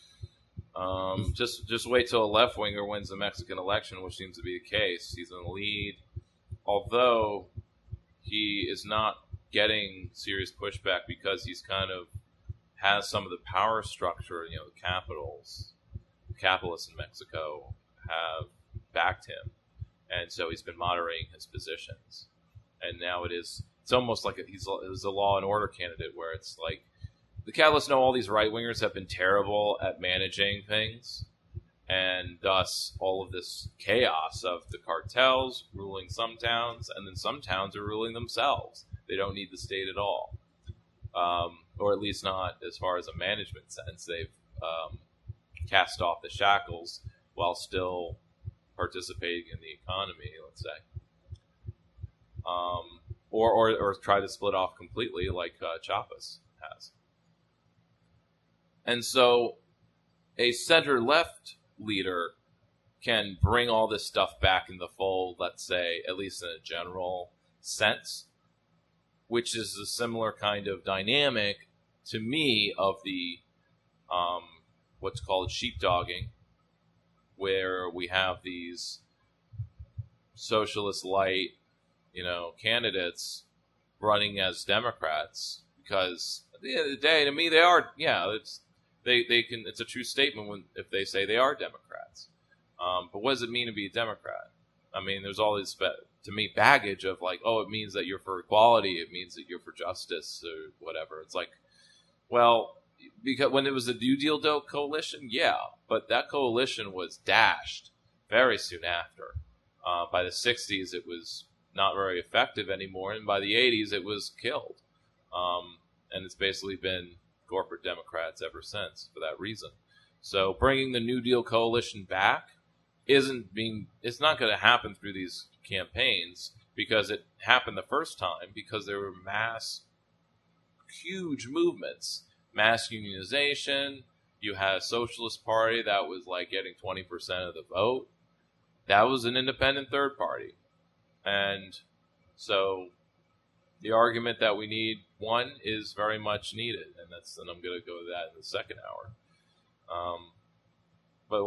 Just wait till a left-winger wins the Mexican election, which seems to be the case. He's in the lead, although he is not getting serious pushback because he's kind of has some of the power structure. The capitalists in Mexico have backed him, and so he's been moderating his positions. And now it's almost like he's a law and order candidate, where it's like the catalysts know all these right-wingers have been terrible at managing things, and thus all of this chaos of the cartels ruling some towns, and then some towns are ruling themselves. They don't need the state at all, or at least not as far as a management sense. They've cast off the shackles while still participating in the economy, let's say, or try to split off completely, like Chiapas has. And so, a center-left leader can bring all this stuff back in the fold, let's say, at least in a general sense, which is a similar kind of dynamic to me of the what's called sheepdogging, where we have these socialist light, candidates running as Democrats, because at the end of the day, to me, they are, it's a true statement if they say they are Democrats. But what does it mean to be a Democrat? I mean, there's all this, to me, baggage of like, oh, it means that you're for equality, it means that you're for justice, or whatever. It's like, well, because when it was the New Deal coalition, yeah, but that coalition was dashed very soon after. By the 60s, it was not very effective anymore, and by the 80s, it was killed. And it's basically been corporate Democrats ever since for that reason. So bringing the New Deal coalition back it's not going to happen through these campaigns, because it happened the first time because there were huge movements, mass unionization. You had a socialist party that was like getting 20% of the vote. That was an independent third party. And so the argument that we need one is very much needed, and I'm going to go to that in the second hour. But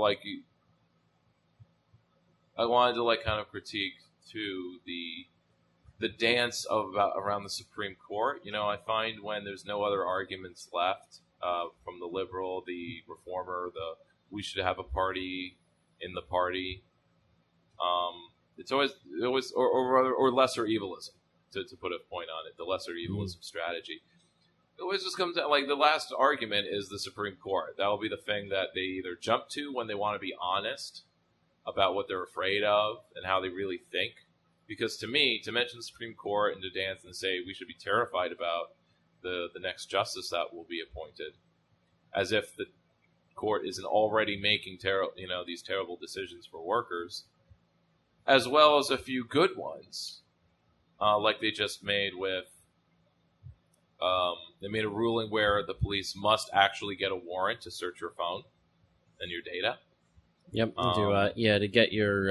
I wanted to kind of critique too the dance around the Supreme Court. I find when there's no other arguments left from the liberal, the reformer, we should have a party in the party. It's always or lesser evilism, to put a point on it, the lesser evilism strategy. It always just comes down, the last argument is the Supreme Court. That will be the thing that they either jump to when they want to be honest about what they're afraid of and how they really think. Because to me, to mention the Supreme Court and to dance and say we should be terrified about the next justice that will be appointed, as if the court isn't already making these terrible decisions for workers, as well as a few good ones, like they just made with. They made a ruling where the police must actually get a warrant to search your phone and your data. Yep. To get your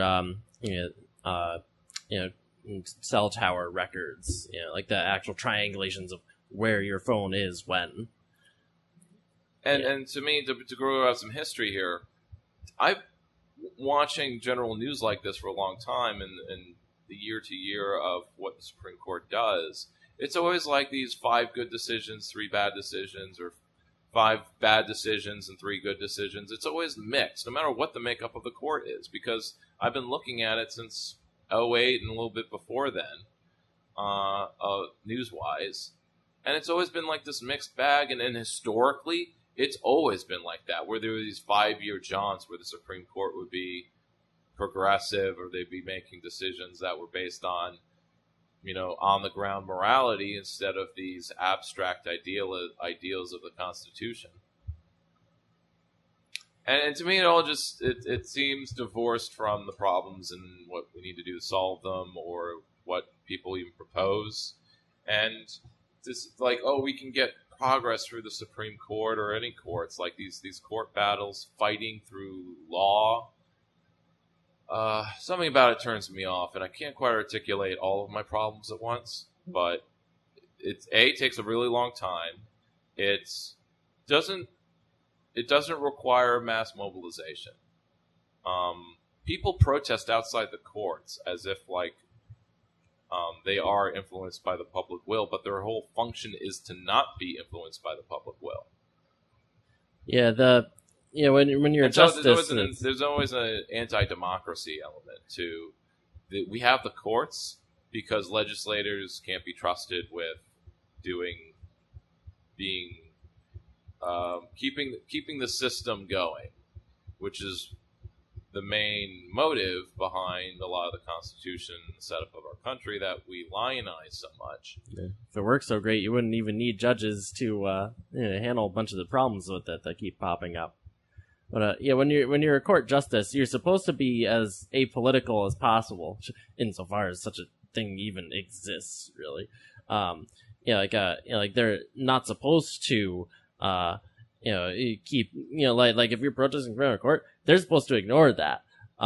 cell tower records. Like the actual triangulations of where your phone is when. And to me, to grow out some history here, I've watching general news like this for a long time, and the year to year of what the Supreme Court does. It's always like these 5 good decisions, 3 bad decisions, or 5 bad decisions and 3 good decisions. It's always mixed, no matter what the makeup of the court is, because I've been looking at it since 2008 and a little bit before then, news-wise, and it's always been like this mixed bag, and historically, it's always been like that, where there were these 5-year jaunts where the Supreme Court would be progressive, or they'd be making decisions that were based on on-the-ground morality instead of these abstract ideals of the Constitution. And to me, it all just it seems divorced from the problems and what we need to do to solve them, or what people even propose. And just we can get progress through the Supreme Court or any courts, like these court battles, fighting through law. Something about it turns me off, and I can't quite articulate all of my problems at once, but it takes a really long time. It doesn't require mass mobilization. People protest outside the courts as if they are influenced by the public will, but their whole function is to not be influenced by the public will. Yeah, when you're a justice, there's always an anti-democracy element to. We have the courts because legislators can't be trusted with being keeping the system going, which is the main motive behind a lot of the Constitution setup of our country that we lionize so much. Yeah. If it works so great, you wouldn't even need judges to handle a bunch of the problems with it that keep popping up. But when you're a court justice, you're supposed to be as apolitical as possible, insofar as such a thing even exists, really. Like they're not supposed to keep, like if you're protesting criminal court, they're supposed to ignore that.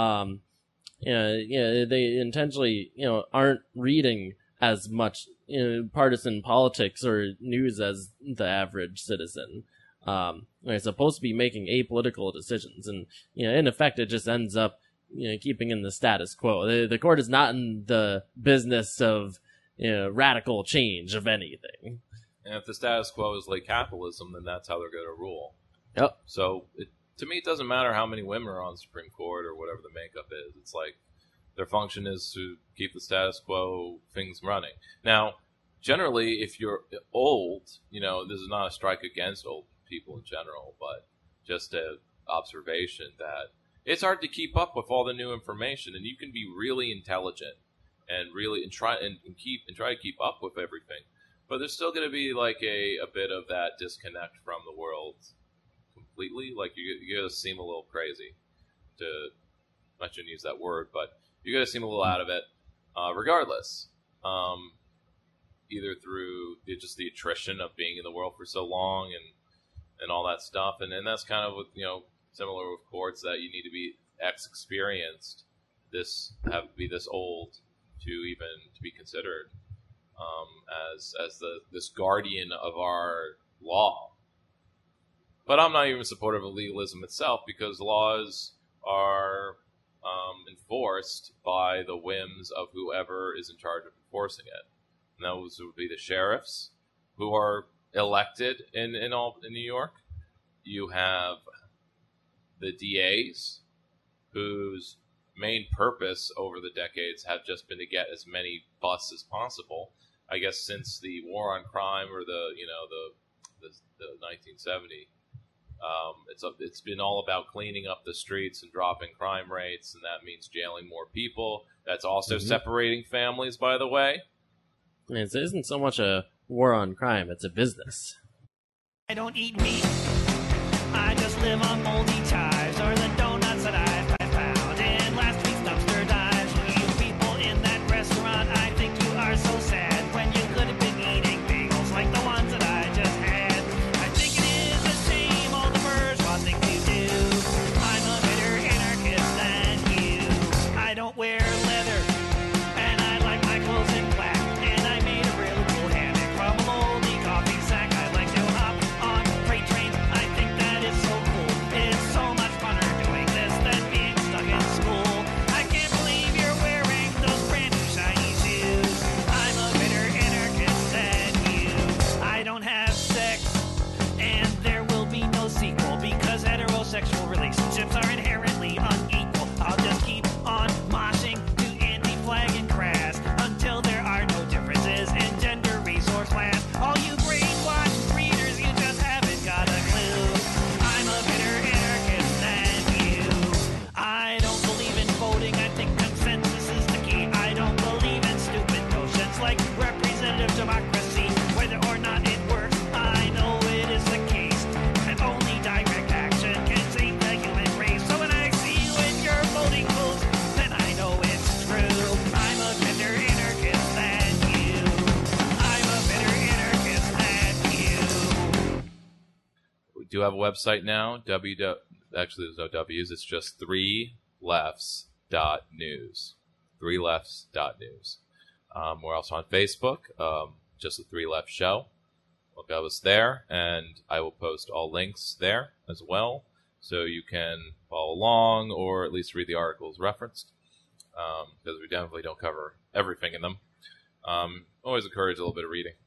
They intentionally, aren't reading as much partisan politics or news as the average citizen. They're supposed to be making apolitical decisions, and in effect, it just ends up keeping in the status quo. The court is not in the business of radical change of anything. And if the status quo is like capitalism, then that's how they're going to rule. Yep. So to me, it doesn't matter how many women are on the Supreme Court or whatever the makeup is. It's like their function is to keep the status quo things running. Now, generally, if you're old, this is not a strike against old people in general, but just an observation that it's hard to keep up with all the new information, and you can be really intelligent and try to keep up with everything. But there's still going to be like a bit of that disconnect from the world completely. Like you're going to seem a little crazy I shouldn't use that word, but you're going to seem a little out of it regardless. Either through just the attrition of being in the world for so long and all that stuff. And that's kind of with, similar with courts, that you need to be experienced, have to be this old to be considered as this guardian of our law. But I'm not even supportive of legalism itself, because laws are enforced by the whims of whoever is in charge of enforcing it. And those would be the sheriffs, who are elected in New York. You have the DAs, whose main purpose over the decades have just been to get as many busts as possible. I guess since the war on crime, or the 1970, it's been all about cleaning up the streets and dropping crime rates, and that means jailing more people. That's also separating families, by the way. It isn't so much a war on crime, it's a business. I don't eat meat. I just live on moldy chives or the donuts that I found in last week's dumpster dives. You people in that restaurant, I think you are so sad when you could have been eating bagels like the ones that I just had. I think it is a shame all the bourgeois things you do. I'm a better anarchist than you. I don't wear leather, and I like my clothes in black. And I made a really cool hammock from a moldy coffee sack. I like to hop on freight trains. I think that is so cool. It's so much funner doing this than being stuck in school. I can't believe you're wearing those brand new shiny shoes. I'm a bitter anarchist than you. I don't have sex, and there will be no sequel, because heterosexual relationships are inherently unequal. I'll just keep on moshing to Anti-Flag and Crass until there are no differences in gender, race, or class. All you brainwashed readers, you just haven't got a clue. I'm a bitter anarchist than you. I don't believe in voting. I think consensus is the key. I don't believe in stupid notions like representative democracy. Whether or not it works, I know it is the case that only direct action can save the human race. So when I see you in your voting booth, then I know it's true. I'm a bitter anarchist than you. I'm a bitter anarchist than you. We do have a website now. Actually, there's no W's. It's just 3lefts.news. 3lefts.news. We're also on Facebook. Just the 3 Left Show. Look at us there, and I will post all links there as well, so you can follow along or at least read the articles referenced, because we definitely don't cover everything in them. Always encourage a little bit of reading.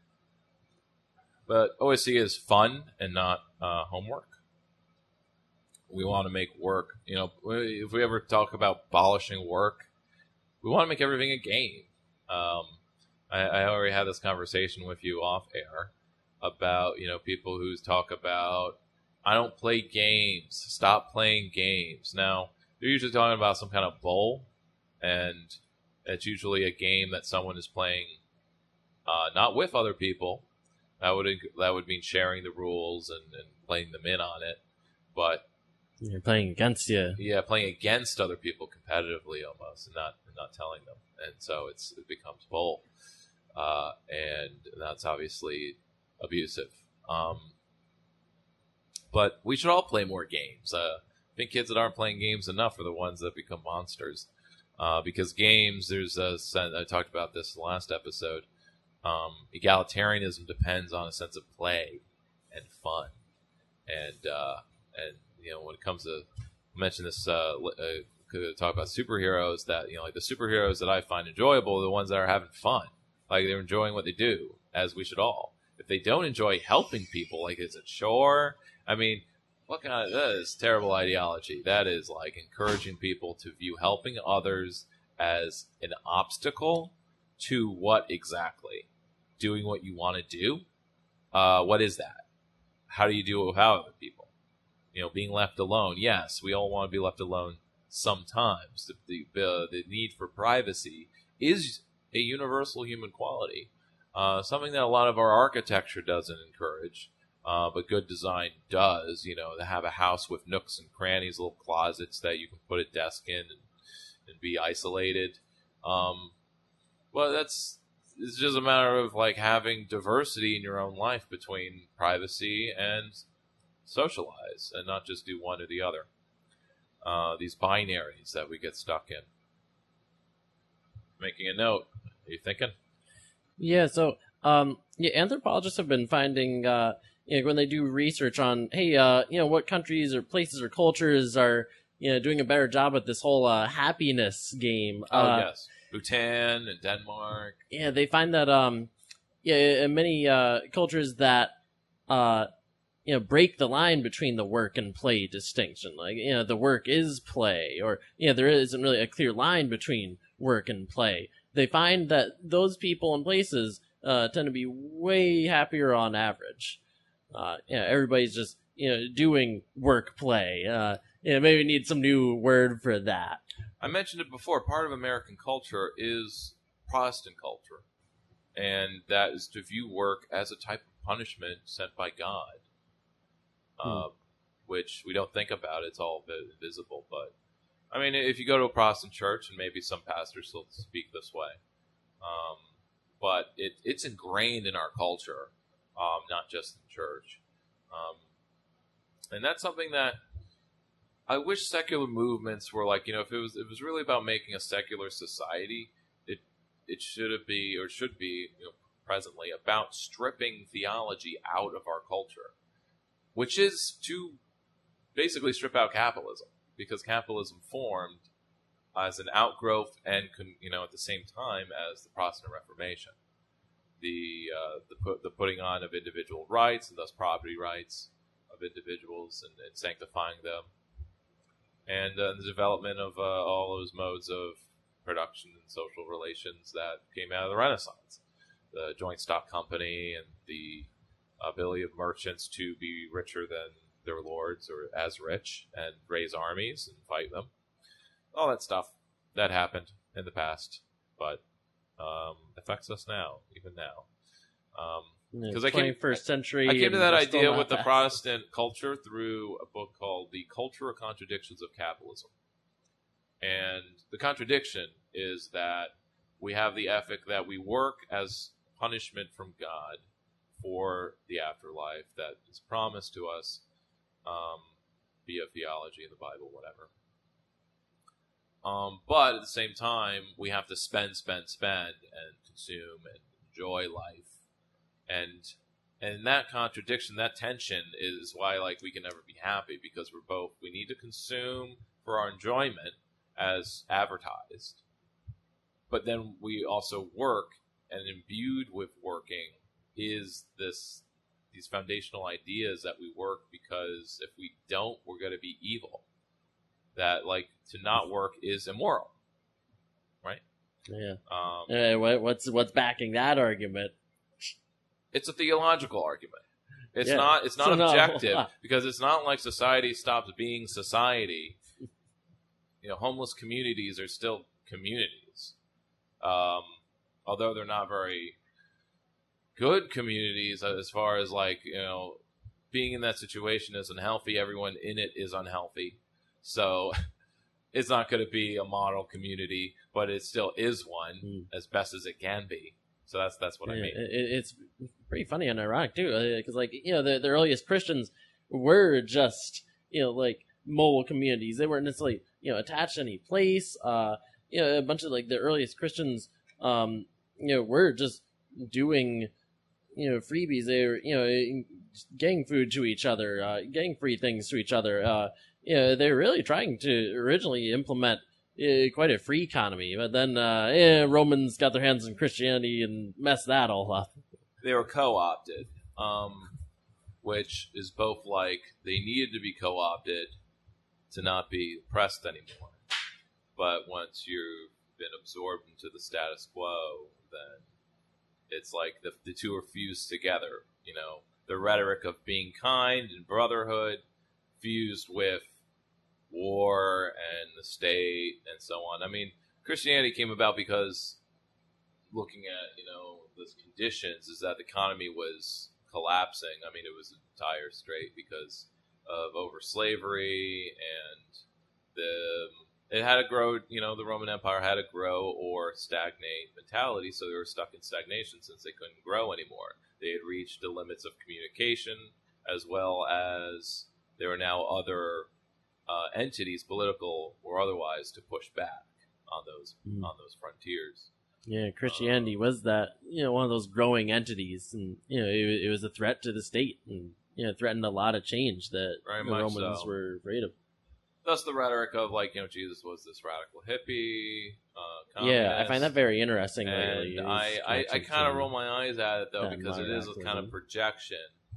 But OSC is fun and not homework. We want to make work, if we ever talk about abolishing work, we want to make everything a game. I already had this conversation with you off air about, people who talk about I don't play games. Stop playing games. Now, they're usually talking about some kind of bowl, and it's usually a game that someone is playing not with other people. That would mean sharing the rules and playing them in on it. But you're playing against you. Yeah, playing against other people competitively almost, and not telling them. And so it becomes bowl. And that's obviously abusive. But we should all play more games. I think kids that aren't playing games enough are the ones that become monsters. Because games, I talked about this in the last episode, egalitarianism depends on a sense of play and fun. And when it comes to, I mentioned this, talk about superheroes, that, like the superheroes that I find enjoyable are the ones that are having fun. Like they're enjoying what they do, as we should all. If they don't enjoy helping people, like it's a chore, I mean, that is terrible ideology. That is like encouraging people to view helping others as an obstacle to what exactly? Doing what you want to do? What is that? How do you do it without other people? Being left alone. Yes, we all want to be left alone sometimes. The need for privacy is a universal human quality. Something that a lot of our architecture doesn't encourage. But good design does, to have a house with nooks and crannies, little closets that you can put a desk in and be isolated. But it's just a matter of like having diversity in your own life between privacy and socialize, and not just do one or the other. These binaries that we get stuck in. Making a note. Are you thinking? Yeah, so anthropologists have been finding when they do research on, what countries or places or cultures are, doing a better job at this whole happiness game. Yes. Bhutan and Denmark. Yeah, they find that, in many cultures that, break the line between the work and play distinction. Like, the work is play, or, there isn't really a clear line between work and play. They find that those people and places tend to be way happier on average. Everybody's just, doing work play. Maybe need some new word for that. I mentioned it before. Part of American culture is Protestant culture. And that is to view work as a type of punishment sent by God. Which we don't think about. It's all visible. But, I mean, if you go to a Protestant church, and maybe some pastors still speak this way, but it's ingrained in our culture. Not just in church. And that's something that I wish secular movements were like, if it was really about making a secular society, it should be presently about stripping theology out of our culture, which is to basically strip out capitalism, because capitalism formed as an outgrowth and at the same time as the Protestant Reformation. The putting on of individual rights, and thus property rights of individuals, and sanctifying them, and the development of all those modes of production and social relations that came out of the Renaissance, the joint stock company, and the ability of merchants to be richer than their lords, or as rich, and raise armies and fight them. All that stuff that happened in the past, but affects us now, even now. Because 21st century. I came to that idea with the Protestant culture through a book called The Cultural Contradictions of Capitalism. And the contradiction is that we have the ethic that we work as punishment from God for the afterlife that is promised to us via theology in the Bible, whatever. But at the same time, we have to spend, and consume, and enjoy life. And that contradiction, that tension is why, we can never be happy, because we need to consume for our enjoyment as advertised. But then we also work, and imbued with working is these foundational ideas that we work because if we don't, we're going to be evil. That, to not work is immoral, right? Yeah. What's backing that argument? It's a theological argument. It's Yeah. not. It's not So, no. objective because it's not like society stops being society. Homeless communities are still communities, although they're not very good communities as far as being in that situation is unhealthy. Everyone in it is unhealthy, so it's not going to be a model community, but it still is one as best as it can be. So that's what I mean. It's pretty funny and ironic too, because the earliest Christians were just mobile communities. They weren't necessarily attached to any place. A bunch of the earliest Christians, were just doing freebies. They were getting food to each other, getting free things to each other. They were really trying to originally implement quite a free economy, but then Romans got their hands on Christianity and messed that all up. They were co-opted, which is both they needed to be co-opted to not be oppressed anymore. But once you've been absorbed into the status quo, then it's the two are fused together. The rhetoric of being kind and brotherhood fused with war and the state and so on. I mean, Christianity came about because looking at, those conditions is that the economy was collapsing. I mean, it was a dire strait because of over-slavery and it had to grow, the Roman Empire had to grow or stagnate mentality, so they were stuck in stagnation since they couldn't grow anymore. They had reached the limits of communication, as well as there were now other entities, political or otherwise, to push back on those frontiers. Yeah, Christianity was that one of those growing entities, and it was a threat to the state, and threatened a lot of change that the Romans were afraid of. Thus, the rhetoric of Jesus was this radical hippie. Yeah, I find that very interesting. And I kind of roll my eyes at it though because it is a kind of projection.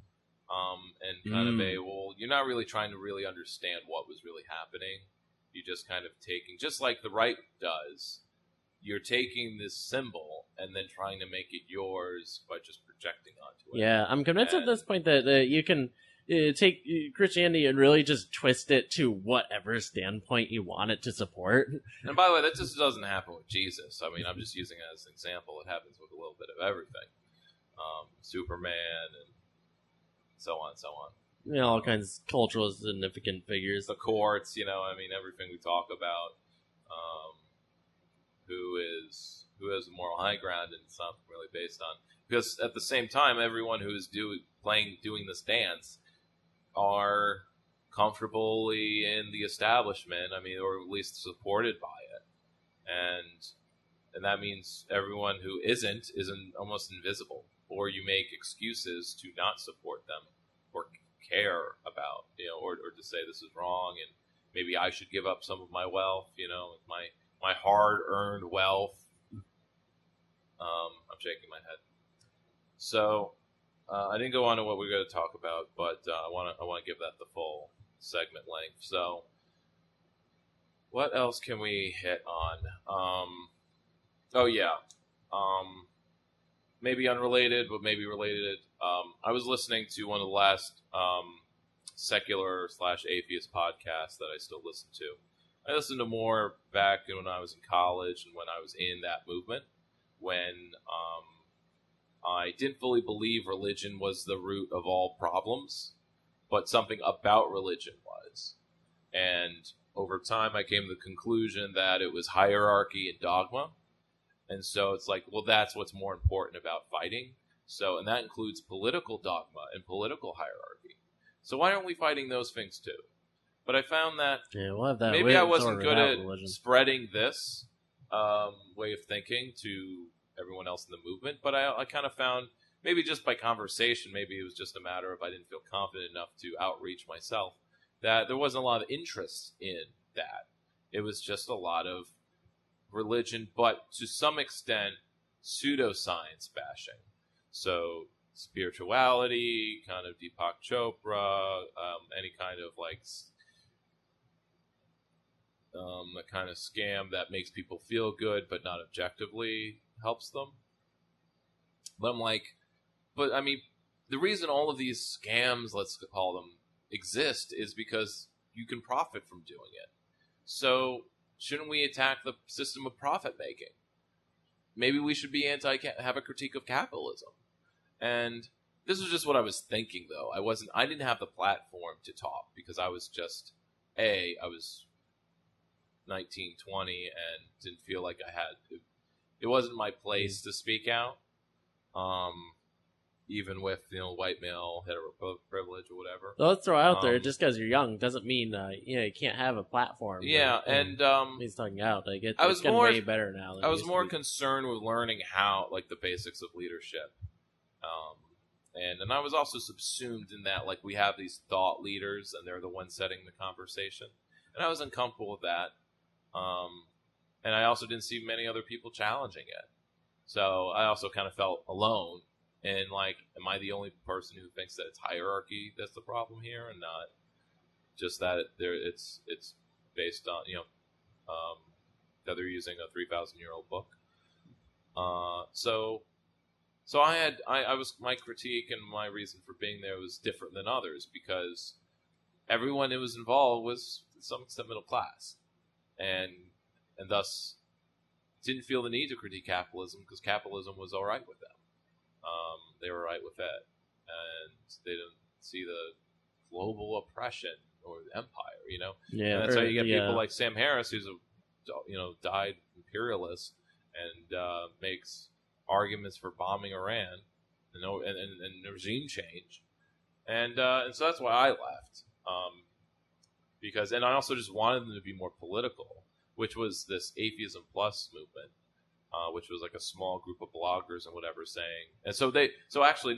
And kind of you're not really trying to really understand what was really happening. You're just kind of taking, just like the right does, you're taking this symbol and then trying to make it yours by just projecting onto it. Yeah, I'm convinced at this point that you can take Christianity and really just twist it to whatever standpoint you want it to support. And by the way, that just doesn't happen with Jesus. I mean, I'm just using it as an example. It happens with a little bit of everything. Superman and so on and so on. All kinds of cultural significant figures. The courts, everything we talk about. Who has the moral high ground, and it's not really based on. Because at the same time, everyone who's doing this dance are comfortably in the establishment. I mean, or at least supported by it, and that means everyone who isn't almost invisible, or you make excuses to not support them or care about, or to say this is wrong and maybe I should give up some of my wealth, my hard-earned wealth. I'm shaking my head. So I didn't go on to what we're going to talk about, but I want to give that the full segment length. So what else can we hit on? Maybe unrelated, but maybe related. I was listening to one of the last secular/atheist podcasts that I still listen to. I listened to more back when I was in college and when I was in that movement, when I didn't fully believe religion was the root of all problems, but something about religion was. And over time, I came to the conclusion that it was hierarchy and dogma. And so it's that's what's more important about fighting. So, and that includes political dogma and political hierarchy. So why aren't we fighting those things too? But I found that, we'll have that maybe I wasn't good at religion. spreading this way of thinking to everyone else in the movement. But I kind of found, maybe just by conversation, maybe it was just a matter of I didn't feel confident enough to outreach myself, that there wasn't a lot of interest in that. It was just a lot of religion, but to some extent, pseudoscience bashing. So spirituality, kind of Deepak Chopra, any kind of the kind of scam that makes people feel good but not objectively helps them. But I'm the reason all of these scams, let's call them, exist is because you can profit from doing it. So shouldn't we attack the system of profit making? Maybe we should be have a critique of capitalism. And this was just what I was thinking, though. I didn't have the platform to talk because I was just, I was 19, 20 and didn't feel like I had, it wasn't my place to speak out. Even with, white male, hetero privilege or whatever. So let's throw out there, just because you're young doesn't mean, you can't have a platform. Yeah, and he's talking out. Like, it's getting way better now. I was more concerned with learning how, like, the basics of leadership. And I was also subsumed in that, like, we have these thought leaders, and they're the ones setting the conversation. And I was uncomfortable with that. And I also didn't see many other people challenging it. So I also kind of felt alone. And, like, am I the only person who thinks that it's hierarchy that's the problem here, and not just that it's based on, that they're using a 3,000-year-old book. So I was, my critique and my reason for being there was different than others because everyone who was involved was to some extent middle class, and thus didn't feel the need to critique capitalism because capitalism was all right with them. They were right with that, and they didn't see the global oppression or the empire, Yeah, and that's how you get people like Sam Harris, who's a, died imperialist, and makes arguments for bombing Iran and regime change, and so that's why I left, because, and I also just wanted them to be more political, which was this Atheism Plus movement. Which was like a small group of bloggers and whatever saying. And so I'm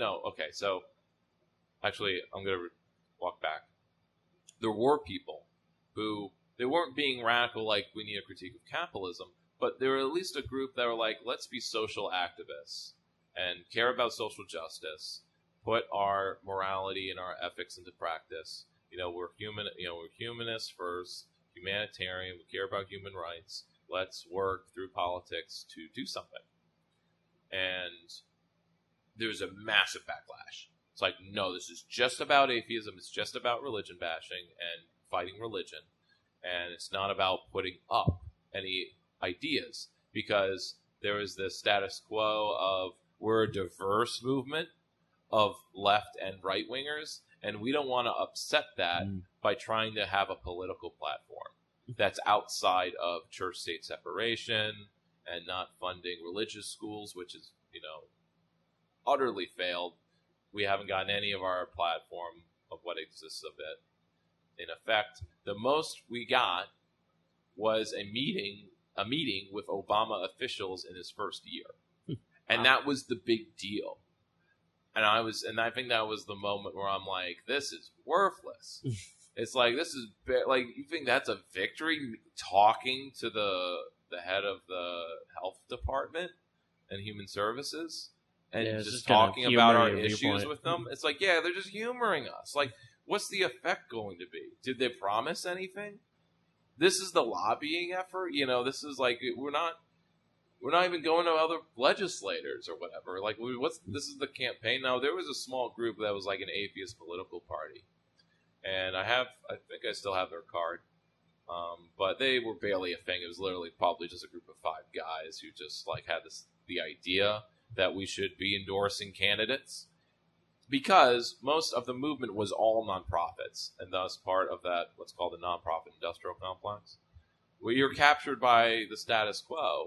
going to walk back. There were people who, they weren't being radical like we need a critique of capitalism, but there were at least a group that were like, let's be social activists and care about social justice, put our morality and our ethics into practice. We're humanists first, humanitarian, we care about human rights. Let's work through politics to do something. And there's a massive backlash. It's like, no, this is just about atheism. It's just about religion bashing and fighting religion. And it's not about putting up any ideas, because there is this status quo of we're a diverse movement of left and right wingers, and we don't want to upset that by trying to have a political platform that's outside of church-state separation and not funding religious schools, which is, utterly failed. We haven't gotten any of our platform of what exists of it. In effect, the most we got was a meeting with Obama officials in his first year. And that was the big deal. And I think that was the moment where I'm like, this is worthless. It's like, this is, like, you think that's a victory, talking to the head of the health department and human services and just talking about our issues with them? It's like, yeah, they're just humoring us. Like, what's the effect going to be? Did they promise anything? This is the lobbying effort? This is like, we're not even going to other legislators or whatever. Like, this is the campaign. Now, there was a small group that was like an atheist political party. And I think I still have their card. But they were barely a thing. It was literally probably just a group of 5 guys who just like had the idea that we should be endorsing candidates, because most of the movement was all nonprofits, and thus part of that what's called the nonprofit industrial complex, where you're captured by the status quo,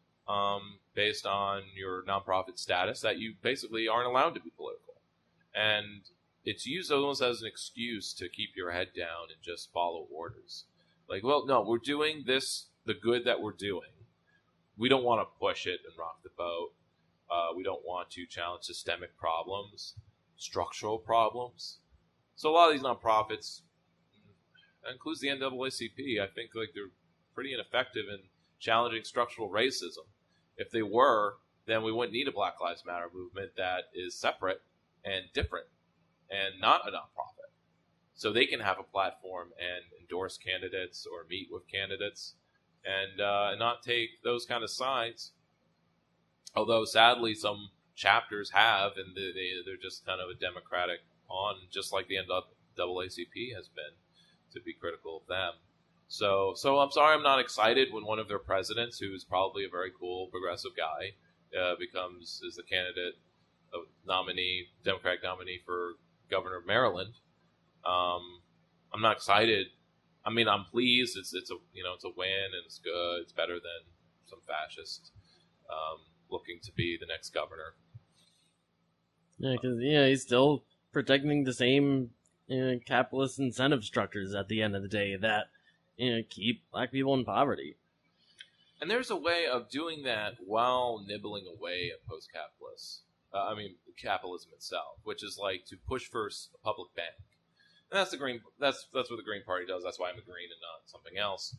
based on your nonprofit status, that you basically aren't allowed to be political, and it's used almost as an excuse to keep your head down and just follow orders. Like, well, no, we're doing this, the good that we're doing. We don't want to push it and rock the boat. We don't want to challenge systemic problems, structural problems. So a lot of these nonprofits, that includes the NAACP, I think like they're pretty ineffective in challenging structural racism. If they were, then we wouldn't need a Black Lives Matter movement that is separate and different and not a nonprofit. So they can have a platform and endorse candidates or meet with candidates and not take those kind of sides. Although, sadly, some chapters have, and they're just kind of a democratic pawn, just like the NAACP has been, to be critical of them. So I'm sorry I'm not excited when one of their presidents, who is probably a very cool progressive guy, is the candidate of Democratic nominee for governor of Maryland. I'm not excited. I mean, I'm pleased. It's a win, and it's good. It's better than some fascist looking to be the next governor. Yeah, because he's still protecting the same capitalist incentive structures at the end of the day that keep black people in poverty. And there's a way of doing that while nibbling away at post-capitalists. Capitalism itself, which is like to push for a public bank. And that's the Green. That's what the Green Party does. That's why I'm a Green and not something else.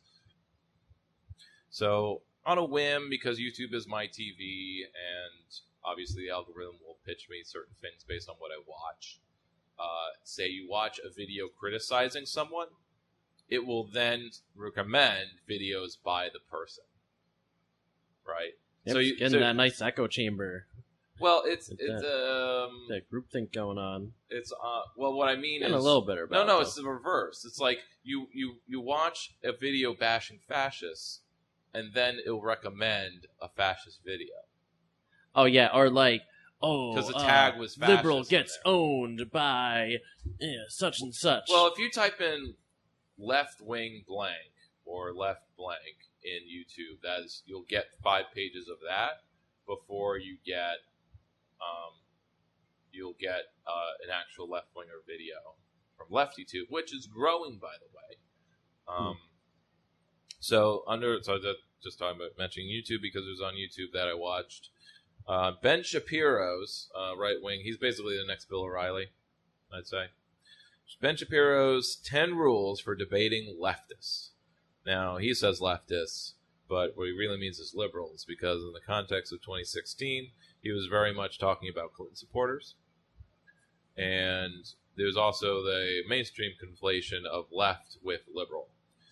So on a whim, because YouTube is my TV, and obviously the algorithm will pitch me certain things based on what I watch. Say you watch a video criticizing someone, it will then recommend videos by the person. Right? Yep, so getting that nice echo chamber. Well, it's that groupthink going on. It's well, what I mean is a little bit about no, it's the reverse. It's like you watch a video bashing fascists, and then it'll recommend a fascist video. Oh yeah, or like because the tag was fascist liberal gets owned by such and such. Well, if you type in left wing blank or left blank in YouTube, you'll get 5 pages of that before you get. You'll get an actual left-winger video from LeftyTube, which is growing, by the way. So just talking about mentioning YouTube because it was on YouTube that I watched Ben Shapiro's right wing. He's basically the next Bill O'Reilly, I'd say. Ben Shapiro's 10 rules for debating leftists. Now he says leftists, but what he really means is liberals, because in the context of 2016. He was very much talking about Clinton supporters. And there's also the mainstream conflation of left with liberal.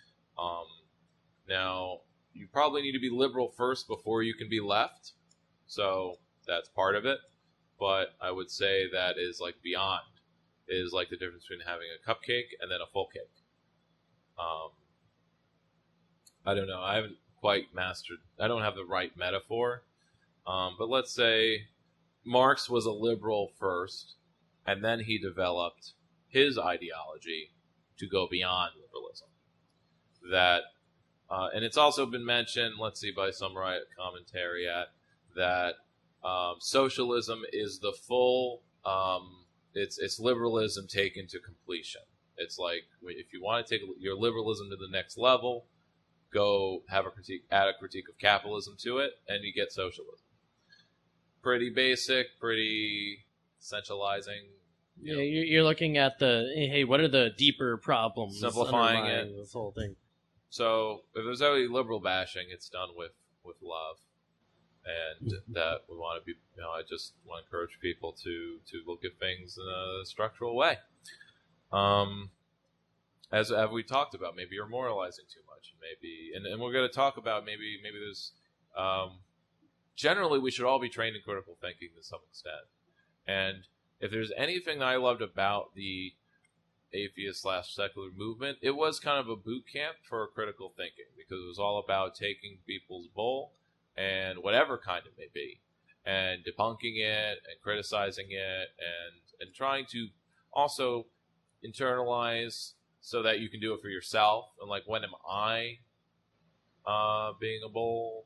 Now, you probably need to be liberal first before you can be left. So that's part of it. But I would say that is like beyond. It is like the difference between having a cupcake and then a full cake. I don't know. I haven't quite mastered. I don't have the right metaphor. But let's say Marx was a liberal first, and then he developed his ideology to go beyond liberalism. And it's also been mentioned, let's see, by some commentary that socialism is the full, it's liberalism taken to completion. It's like, if you want to take your liberalism to the next level, go have add a critique of capitalism to it, and you get socialism. Pretty basic, pretty centralizing. You're looking at what are the deeper problems? Simplifying it. This whole thing. So, if there's any liberal bashing, it's done with love. And that we want to be, I just want to encourage people to look at things in a structural way. As we talked about, maybe you're moralizing too much. Maybe, and we're going to talk about maybe there's... generally, we should all be trained in critical thinking to some extent. And if there's anything that I loved about the atheist/secular movement, it was kind of a boot camp for critical thinking, because it was all about taking people's bull, and whatever kind it may be, and debunking it, and criticizing it, and trying to also internalize so that you can do it for yourself. And like, when am I being a bull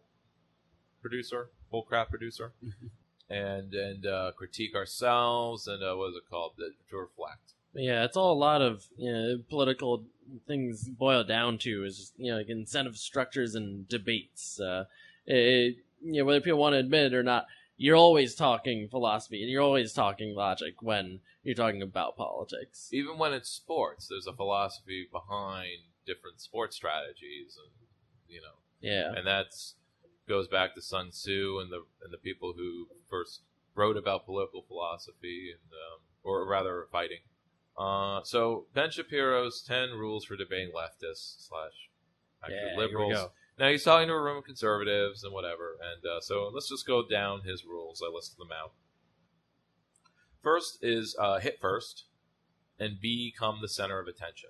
crap producer, and critique ourselves, and what is it called, to reflect. Yeah, it's all a lot of political things boil down to is like incentive structures and debates. Whether people want to admit it or not, you're always talking philosophy and you're always talking logic when you're talking about politics. Even when it's sports, there's a philosophy behind different sports strategies, and yeah, and that's goes back to Sun Tzu and the people who first wrote about political philosophy or rather fighting. So Ben Shapiro's 10 rules for debating leftists / liberals. Now he's talking to a room of conservatives and whatever, and so let's just go down his rules. I listed them out. First is hit first, and become the center of attention.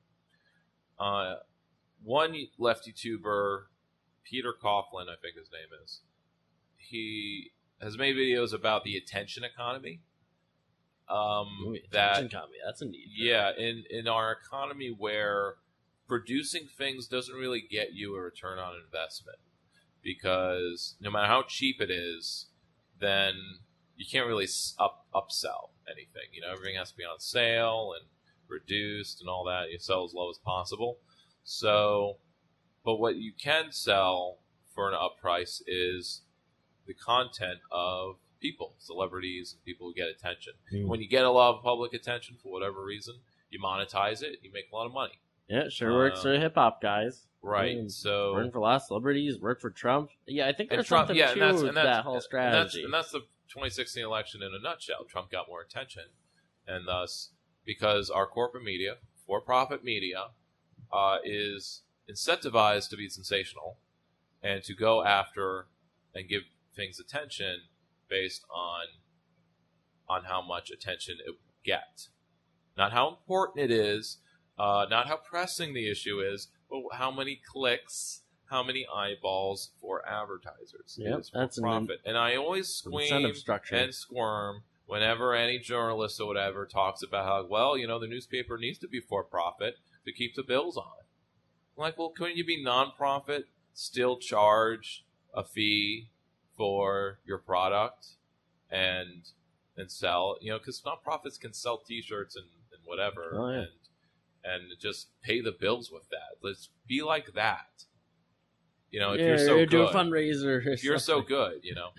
One lefty tuber, Peter Coughlin, I think his name is, he has made videos about the attention economy. Attention economy, that's a need. Yeah, in our economy where producing things doesn't really get you a return on investment, because no matter how cheap it is, then you can't really upsell anything. You know, everything has to be on sale and reduced and all that. You sell as low as possible. So, but what you can sell for an up price is the content of people, celebrities, and people who get attention. When you get a lot of public attention for whatever reason, you monetize it, you make a lot of money. Yeah, it sure works for hip hop guys. Right. I mean, so working for a lot of celebrities, work for Trump. Yeah, I think there's Trump, something to that whole strategy. And that's the 2016 election in a nutshell. Trump got more attention, and thus, because our corporate media, for-profit media, is incentivized to be sensational and to go after and give things attention based on how much attention it will get. Not how important it is, not how pressing the issue is, but how many clicks, how many eyeballs for advertisers. Yep, that's profit. And I always squeam and squirm whenever any journalist or whatever talks about how, well, you know, the newspaper needs to be for profit to keep the bills on. I'm like, well, couldn't you be nonprofit, still charge a fee for your product and sell, you know, because nonprofits can sell T-shirts and whatever, and just pay the bills with that. Let's be like that. You know, if you're so good, do a fundraiser. If you're so good, you know.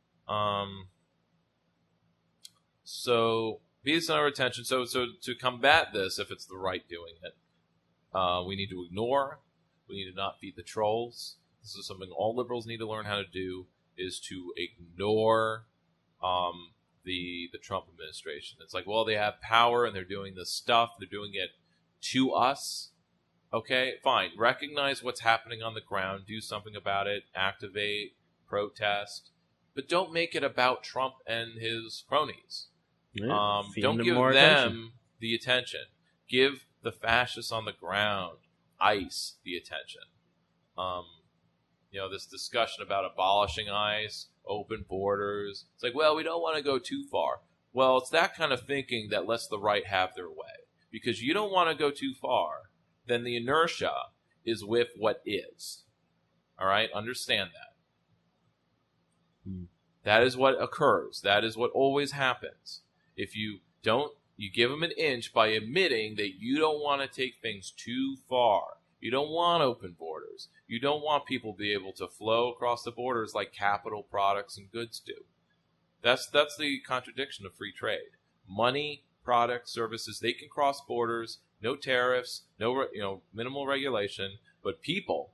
So be the center of attention. So to combat this, if it's the right doing it, we need to ignore. We need to not feed the trolls. This is something all liberals need to learn how to do, is to ignore the Trump administration. It's like, well, they have power and they're doing this stuff. They're doing it to us. Okay, fine. Recognize what's happening on the ground. Do something about it. Activate. Protest. But don't make it about Trump and his cronies. Yeah, don't give them attention. the attention. Give the fascists on the ground, ICE, the attention. You know, this discussion about abolishing ICE, open borders. It's like, well, we don't want to go too far. Well, it's that kind of thinking that lets the right have their way. Because you don't want to go too far, then the inertia is with what is. All right? Understand that. That is what occurs. That is what always happens. If you don't, you give them an inch by admitting that you don't want to take things too far. You don't want open borders. You don't want people to be able to flow across the borders like capital, products, and goods do. That's the contradiction of free trade. Money, products, services, they can cross borders, no tariffs, no minimal regulation, but people,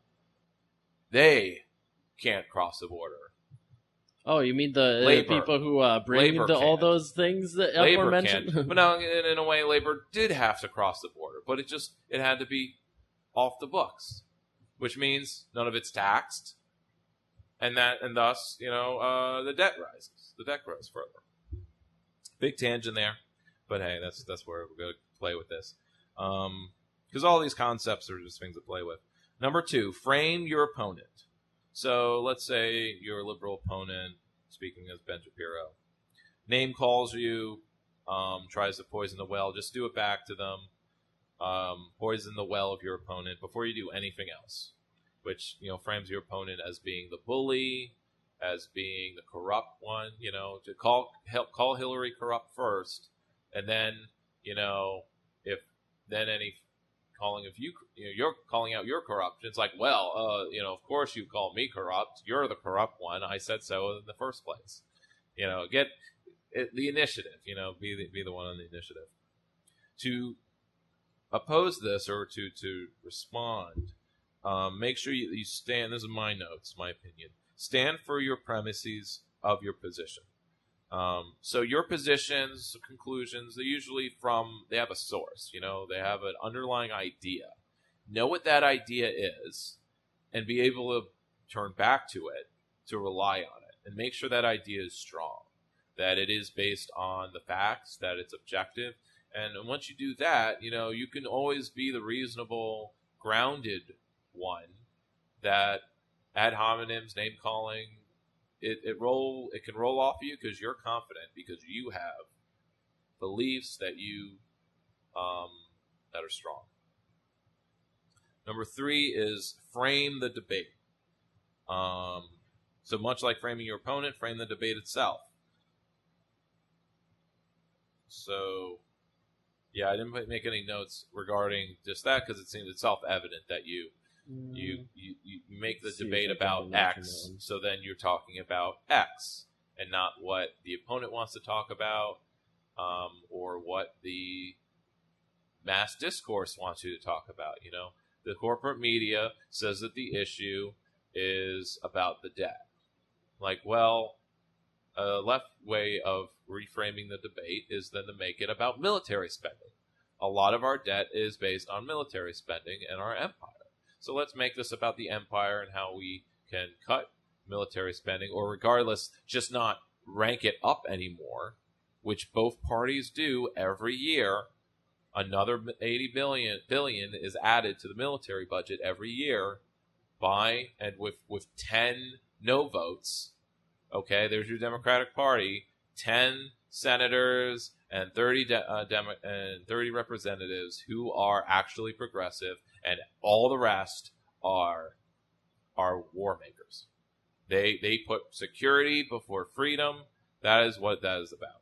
they can't cross the border. Oh, you mean the people who bring all those things that were mentioned? But no, in a way, labor did have to cross the border, but it had to be off the books, which means none of it's taxed, and thus, the debt rises. The debt grows further. Big tangent there, but hey, that's where we're going to play with this, because all these concepts are just things to play with. Number 2, frame your opponent. So let's say your liberal opponent, speaking as Ben Shapiro, name calls you, tries to poison the well. Just do it back to them. Poison the well of your opponent before you do anything else, which frames your opponent as being the bully, as being the corrupt one. To call Hillary corrupt first, and then if then any calling of you're calling out your corruption. It's like, well, of course you call me corrupt. You're the corrupt one. I said so in the first place. Get the initiative. Be the one on the initiative. To oppose this or to respond, make sure you stand. This is my notes, my opinion. Stand for your premises of your position. So your positions, conclusions, they're usually they have a source, they have an underlying idea. Know what that idea is and be able to turn back to it, to rely on it, and make sure that idea is strong. that it is based on the facts, that it's objective. And once you do that, you can always be the reasonable, grounded one that ad hominems, name calling, it can roll off you because you're confident, because you have beliefs that that are strong. Number 3 is frame the debate. So much like framing your opponent, frame the debate itself. So, yeah, I didn't make any notes regarding just that because it seems it's self-evident that you make the debate about X, so then you're talking about X and not what the opponent wants to talk about, or what the mass discourse wants you to talk about. The corporate media says that the issue is about the debt. Like, well, a left way of reframing the debate is then to make it about military spending. A lot of our debt is based on military spending and our empire. So let's make this about the empire and how we can cut military spending, or regardless, just not rank it up anymore, which both parties do every year. Another $80 billion is added to the military budget every year with 10 no votes. Okay, there's your Democratic Party, 10 senators and 30 representatives who are actually progressive, and all the rest are war makers. They put security before freedom. That is what that is about.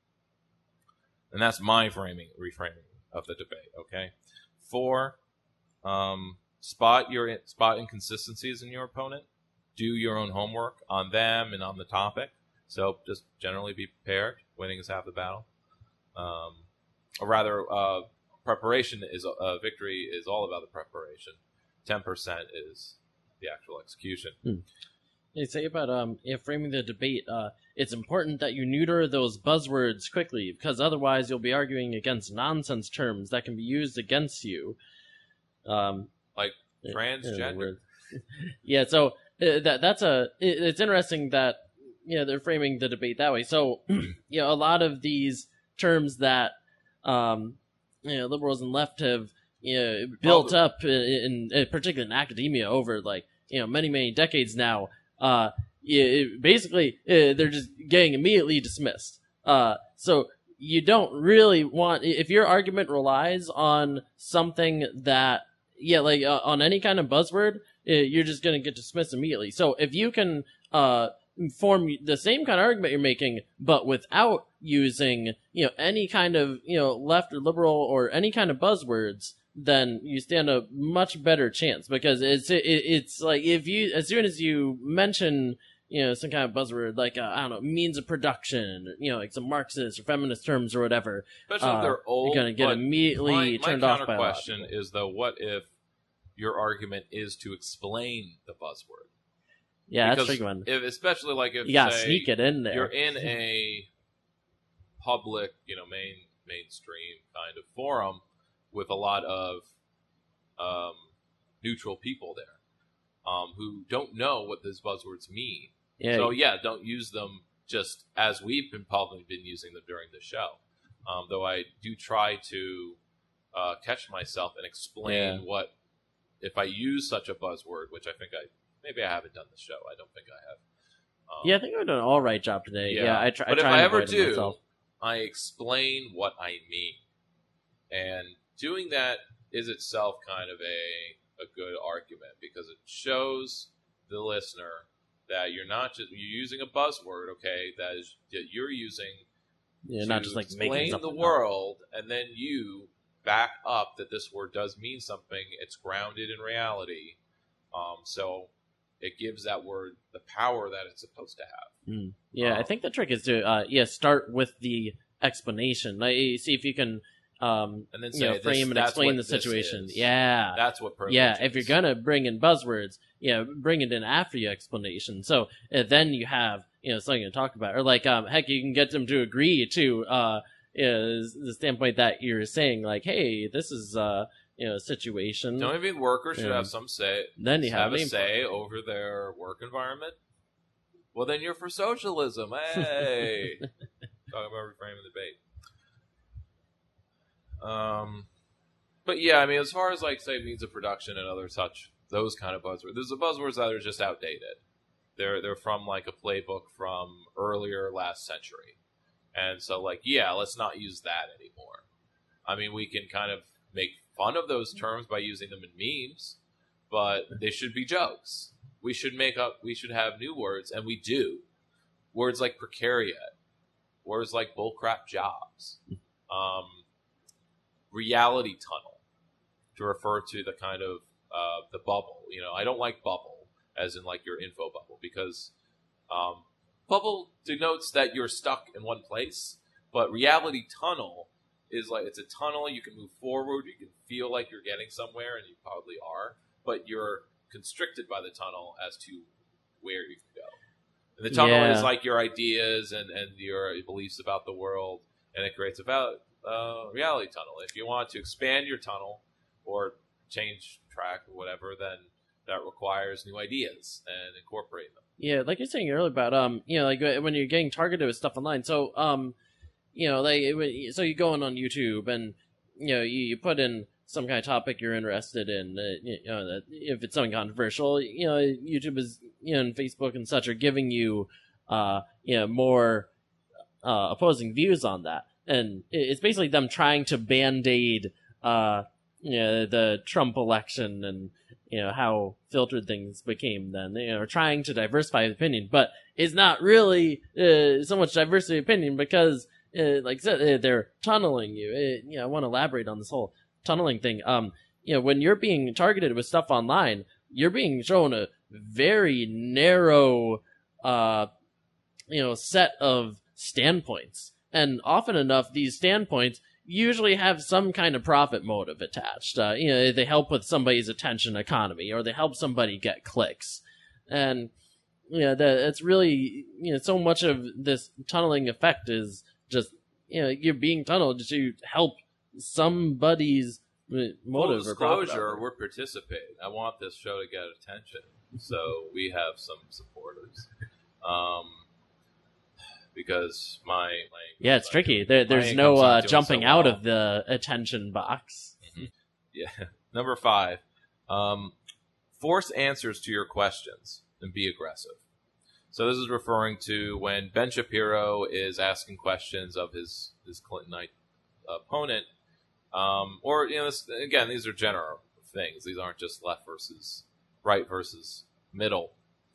And that's my reframing of the debate, okay? 4, spot inconsistencies in your opponent. Do your own homework on them and on the topic. So just generally be prepared. Winning is half the battle. Or rather, preparation is victory is all about the preparation. 10% is the actual execution. They say about framing the debate, it's important that you neuter those buzzwords quickly, because otherwise you'll be arguing against nonsense terms that can be used against you. Like transgender. Yeah, so it's interesting that they're framing the debate that way. So a lot of these terms that liberals and left have built up in particularly in academia over many decades now. Basically, they're just getting immediately dismissed. So you don't really want, if your argument relies on something that, on any kind of buzzword, you're just going to get dismissed immediately. So if you can form the same kind of argument you're making, but without using, any kind of, left or liberal or any kind of buzzwords, then you stand a much better chance, because it's like as soon as you mention some kind of buzzword like I don't know, means of production, like some Marxist or feminist terms or whatever, especially if they're old, you're gonna get immediately turned off by a lot. My question is though, what if your argument is to explain the buzzword? Yeah, because that's a tricky one. Especially if you gotta say, sneak it in there. You're in a public, mainstream kind of forum with a lot of neutral people there who don't know what those buzzwords mean. Yeah. So don't use them just as we've probably been using them during the show. Though I do try to catch myself and explain what, if I use such a buzzword, which I think maybe I haven't done the show. I don't think I have. I think I've done an all right job today. Yeah, I try. But if I I ever do, myself. I explain what I mean, and doing that is itself kind of a good argument, because it shows the listener that you're using a buzzword, okay, that you're using to not just making explain something the world, and then you back up that this word does mean something. It's grounded in reality, so it gives that word the power that it's supposed to have. Yeah, I think the trick is to start with the explanation. See if you can and then say, frame and explain the situation. Yeah, that's what privilege is. If you're gonna bring in buzzwords, bring it in after your explanation. So then you have something to talk about, or heck, you can get them to agree to the standpoint that you're saying, hey, this is a situation. Don't you think workers should have some say? Then you have a say over their work environment? Well, then you're for socialism. Hey, talking about reframing the debate. But yeah, I mean, as far as like say means of production and other such those kind of buzzwords, there's the buzzwords that are just outdated. They're from like a playbook from earlier last century, and so like yeah, let's not use that anymore. I mean, we can kind of make fun of those terms by using them in memes, but they should be jokes. We should have new words, and we do. Words like precariat, words like bullcrap jobs, reality tunnel, to refer to the kind of the bubble. You know, I don't like bubble as in like your info bubble, because bubble denotes that you're stuck in one place, but reality tunnel is like it's a tunnel. You can move forward, you can feel like you're getting somewhere, and you probably are, but you're constricted by the tunnel as to where you can go. And the tunnel is like your ideas and your beliefs about the world, and it creates a reality tunnel. If you want to expand your tunnel or change track or whatever, then that requires new ideas and incorporate them. Yeah, like you're saying earlier about you know, like when you're getting targeted with stuff online. So you know, like so you go on YouTube and you know you put in some kind of topic you're interested in. You know, that if it's something controversial, you know, YouTube is, you know, and Facebook and such are giving you you know, more opposing views on that, and it's basically them trying to band-aid you know, the Trump election and you know how filtered things became then. You know, trying to diversify opinion, but it's not really so much diversity of opinion because like I said, they're tunneling you. You know, I want to elaborate on this whole tunneling thing. You know, when you're being targeted with stuff online, you're being shown a very narrow, you know, set of standpoints, and often enough, these standpoints usually have some kind of profit motive attached. You know, they help with somebody's attention economy, or they help somebody get clicks, and you know, it's really, you know, so much of this tunneling effect is just, you know, you're being tunneled to help somebody's motive or profit. Disclosure, we're participating. I want this show to get attention, so we have some supporters. Because my yeah, it's tricky. There's no jumping out of the attention box. Mm-hmm. Yeah. Number 5, force answers to your questions and be aggressive. So this is referring to when Ben Shapiro is asking questions of his Clintonite opponent, or you know, again, these are general things. These aren't just left versus right versus middle,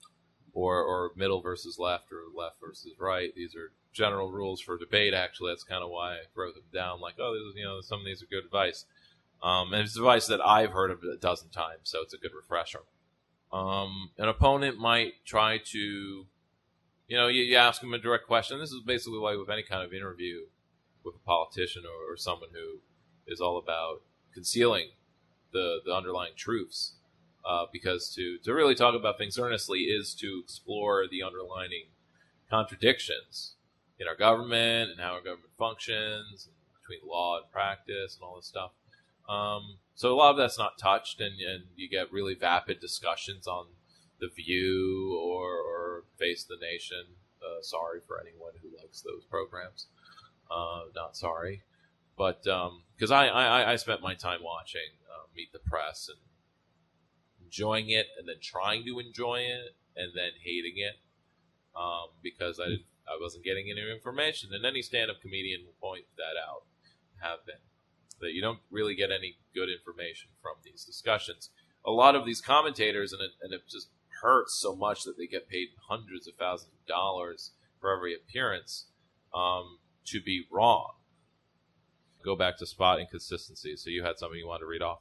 or middle versus left, or left versus right. These are general rules for debate. Actually, that's kind of why I wrote them down. Like, oh, this is, you know, some of these are good advice, and it's advice that I've heard of a dozen times, so it's a good refresher. An opponent might try to, you know, you ask them a direct question. This is basically like with any kind of interview with a politician or someone who is all about concealing the underlying truths. Because to really talk about things earnestly is to explore the underlying contradictions in our government and how our government functions, between law and practice and all this stuff. So a lot of that's not touched, and you get really vapid discussions on The View or Face the Nation. Sorry for anyone who likes those programs. Not sorry. But because I spent my time watching Meet the Press and enjoying it, and then trying to enjoy it, and then hating it, because I wasn't getting any information. And any stand-up comedian will point that out, have been, that you don't really get any good information from these discussions. A lot of these commentators, and it just hurts so much that they get paid hundreds of thousands of dollars for every appearance, to be wrong. Go back to spot inconsistency. So you had something you wanted to read off?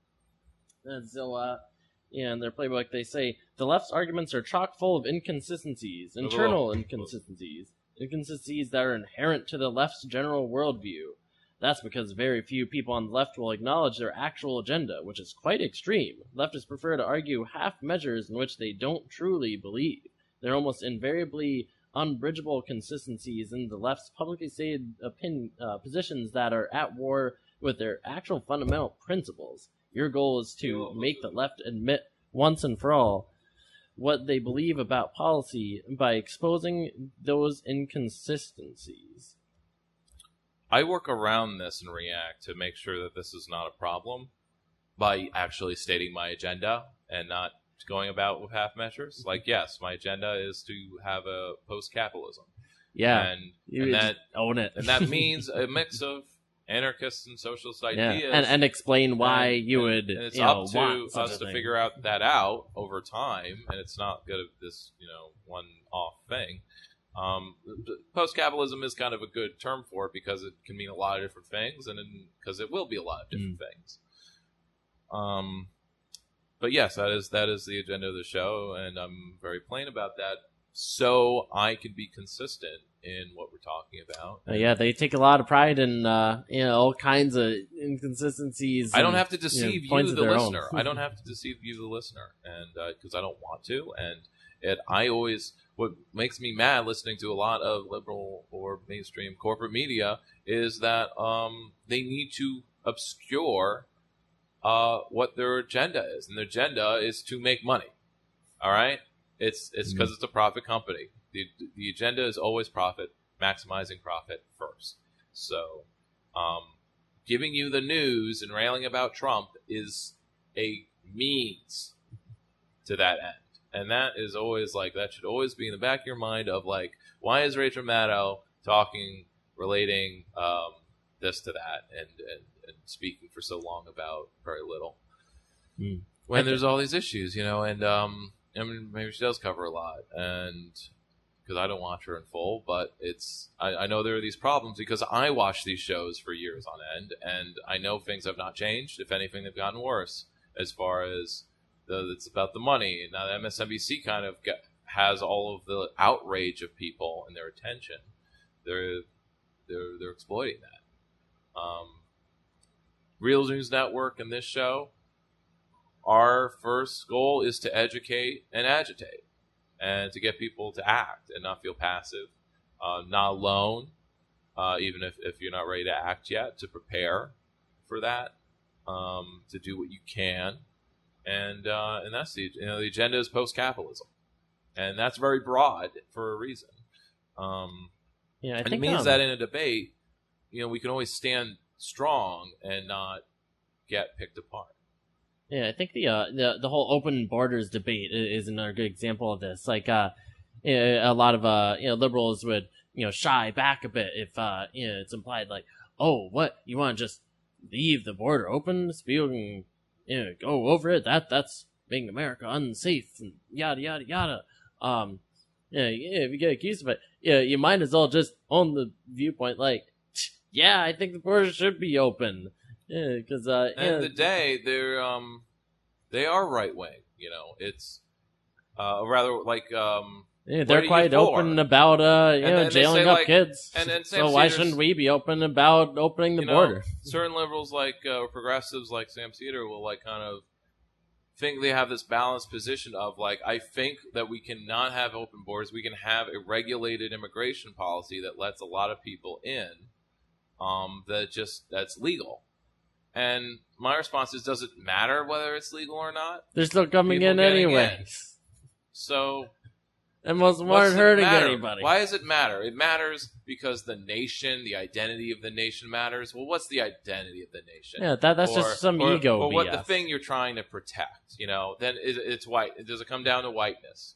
And so, yeah, in their playbook, they say the left's arguments are chock full of inconsistencies, internal inconsistencies that are inherent to the left's general worldview. That's because very few people on the left will acknowledge their actual agenda, which is quite extreme. Leftists prefer to argue half measures in which they don't truly believe. They're almost invariably unbridgeable consistencies in the left's publicly stated positions that are at war with their actual fundamental principles. Your goal is to make the left admit once and for all what they believe about policy by exposing those inconsistencies. I work around this and react to make sure that this is not a problem by actually stating my agenda and not going about with half measures. Like, yes, my agenda is to have a post-capitalism. Yeah, and that own it, and that means a mix of anarchists and socialist ideas, and explain why you would. And it's up to us to figure that out over time, and it's not good at this one-off thing. Post-capitalism is kind of a good term for it because it can mean a lot of different things, and because it will be a lot of different things. But yes, that is the agenda of the show, and I'm very plain about that, so I can be consistent in what we're talking about. Yeah, they take a lot of pride in all kinds of inconsistencies. I don't have to deceive you, the listener. I don't have to deceive you, the listener, and because I don't want to. And what makes me mad listening to a lot of liberal or mainstream corporate media is that they need to obscure what their agenda is, and their agenda is to make money. All right, it's because it's a profit company. The agenda is always profit, maximizing profit first. So, giving you the news and railing about Trump is a means to that end. And that is always that should always be in the back of your mind of why is Rachel Maddow relating this to that and speaking for so long about very little. When there's all these issues, and I mean, maybe she does cover a lot, and because I don't watch her in full, but I know there are these problems because I watch these shows for years on end, and I know things have not changed. If anything, they've gotten worse as far as it's about the money. Now, the MSNBC kind of has all of the outrage of people and their attention. They're exploiting that. Real News Network and this show, our first goal is to educate and agitate, and to get people to act and not feel passive, not alone, even if you're not ready to act yet, to prepare for that, to do what you can. And that's the agenda is post-capitalism, and that's very broad for a reason. And it means that in a debate, we can always stand strong and not get picked apart. Yeah, I think the whole open borders debate is another good example of this. A lot of liberals would shy back a bit if it's implied oh, what, you want to just leave the border open so people can go over it? That's making America unsafe and yada yada yada. If you get accused of it, you might as well just own the viewpoint. Yeah, I think the border should be open. Yeah, because at the end of the day, they are right wing. It's rather they're quite open about jailing up kids. So why shouldn't we be open about opening the border? Certain liberals progressives like Sam Cedar will kind of think they have this balanced position of I think that we cannot have open borders. We can have a regulated immigration policy that lets a lot of people in, that's legal. And my response is, does it matter whether it's legal or not? They're still coming in anyway. So, and most aren't hurting anybody. Why does it matter? It matters because the nation, the identity of the nation matters. Well, what's the identity of the nation? Yeah, that's just some ego. Or what the thing you're trying to protect? Then it's white. Does it come down to whiteness?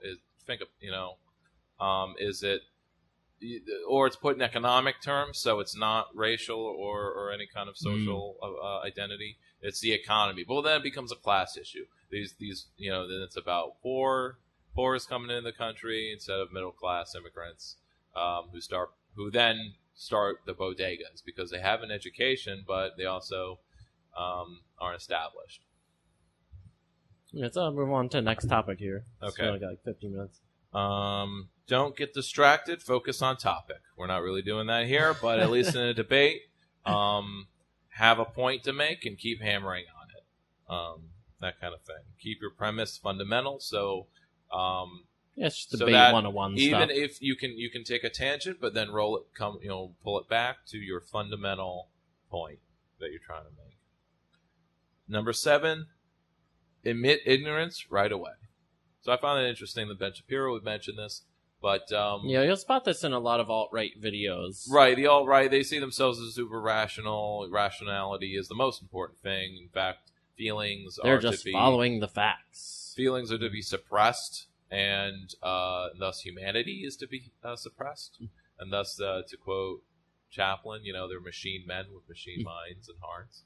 Is it? Or it's put in economic terms, so it's not racial or any kind of social identity. It's the economy. Well, then it becomes a class issue. These then it's about poor is coming into the country instead of middle class immigrants who then start the bodegas because they have an education, but they also aren't established. Let's move on to the next topic here. Okay, we only got 15 minutes. Don't get distracted. Focus on topic. We're not really doing that here, but at least in a debate, have a point to make and keep hammering on it. That kind of thing. Keep your premise fundamental. So, it's just so debate that 101 even stuff. if you can take a tangent, but then pull it back to your fundamental point that you're trying to make. Number 7, admit ignorance right away. So I found it interesting that Ben Shapiro would mention this. But you'll spot this in a lot of alt-right videos. Right, the alt-right, they see themselves as super rational. Rationality is the most important thing. In fact, feelings They're are just to be following the facts. Feelings are to be suppressed, and thus humanity is to be suppressed. And thus, to quote Chaplin, they're machine men with machine minds and hearts.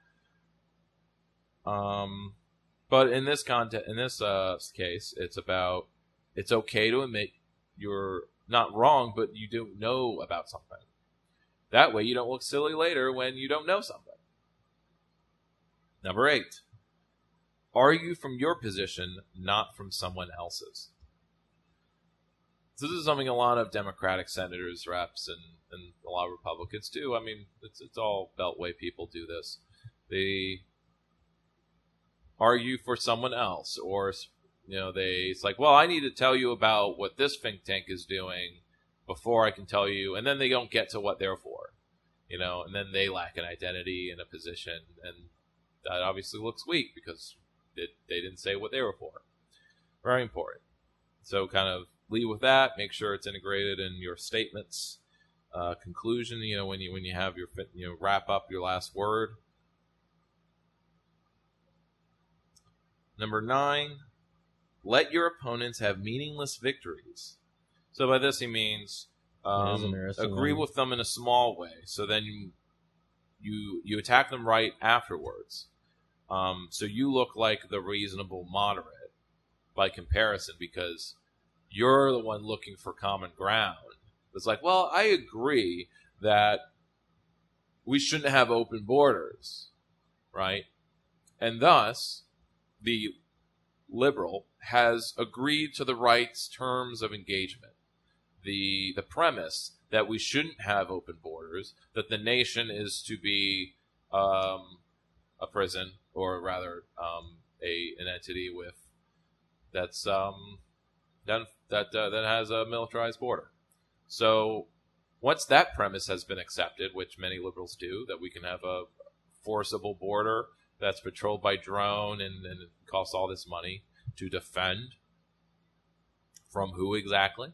But in this case, it's okay to admit you're not wrong, but you don't know about something. That way you don't look silly later when you don't know something. Number 8. Argue from your position, not from someone else's. So this is something a lot of Democratic senators, reps, and a lot of Republicans do. I mean, it's all Beltway people do this. They argue for someone else, or it's like, well, I need to tell you about what this think tank is doing before I can tell you, and then they don't get to what they're for, and then they lack an identity and a position, and that obviously looks weak because they didn't say what they were for. Very important. So kind of lead with that. Make sure it's integrated in your statements. Conclusion, when you have your wrap up your last word. Number 9. Let your opponents have meaningless victories. So by this he means agree with them in a small way. So then you attack them right afterwards. So you look like the reasonable moderate by comparison, because you're the one looking for common ground. It's like, well, I agree that we shouldn't have open borders, right? And thus, the liberal has agreed to the right's terms of engagement. The premise that we shouldn't have open borders, that the nation is to be a prison, or rather an entity with that has a militarized border. So once that premise has been accepted, which many liberals do, that we can have a forcible border that's patrolled by drone and it costs all this money to defend, from who exactly?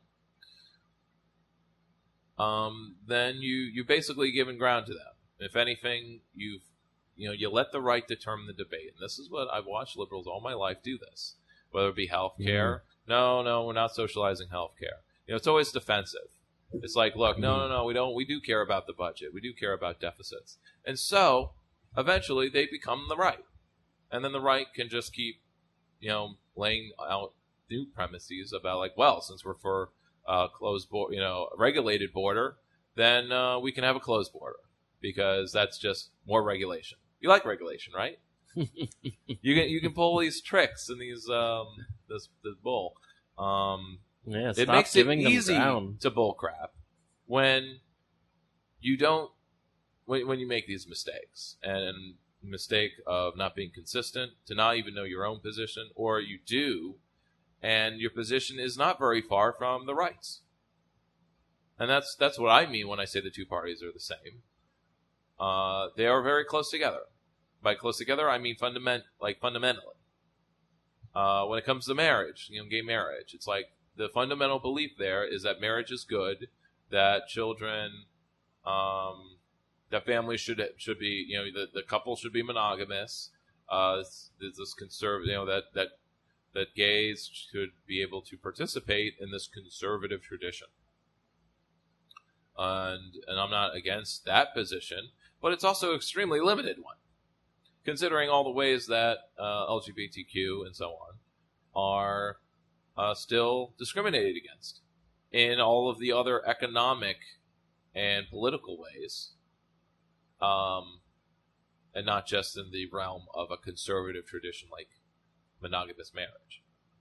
Then you basically given ground to them. If anything, you let the right determine the debate. And this is what I've watched liberals all my life do this. Whether it be health care. No, we're not socializing health care. It's always defensive. It's like, look, no, we do care about the budget. We do care about deficits. And so, eventually, they become the right. And then the right can just keep, laying out new premises about, like, well, since we're for closed border, regulated border, then we can have a closed border, because that's just more regulation. You like regulation, right? you can pull these tricks and these this bull. It makes it easy to bull crap when you don't when you make these mistakes, and mistake of not being consistent, to not even know your own position, or you do, and your position is not very far from the right's. And that's what I mean when I say the two parties are the same. They are very close together. By close together, I mean fundamentally. When it comes to marriage, gay marriage, it's like the fundamental belief there is that marriage is good, that children, that families should be, the couple should be monogamous. This conservative, that gays should be able to participate in this conservative tradition. And I'm not against that position, but it's also an extremely limited one, considering all the ways that LGBTQ and so on are still discriminated against in all of the other economic and political ways, and not just in the realm of a conservative tradition like monogamous marriage.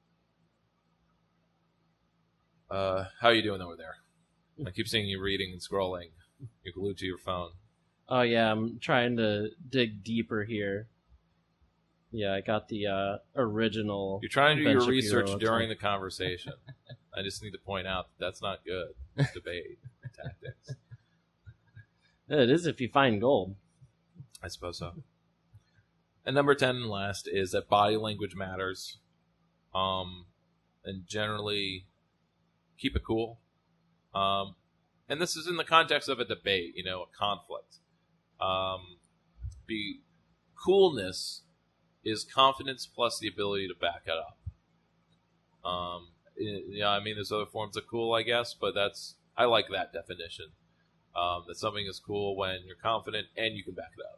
How are you doing over there? I keep seeing you reading and scrolling. You're glued to your phone. Oh yeah, I'm trying to dig deeper here. Yeah, I got the original. You're trying to do Ben your Shapiro research during website. the conversation. I just need to point out that's not good debate tactics. It is if you find gold. I suppose so. And number 10 and last is that body language matters. and generally keep it cool. And this is in the context of a debate, a conflict. Coolness is confidence plus the ability to back it up. There's other forms of cool, I guess, but I like that definition. That something is cool when you're confident and you can back it up.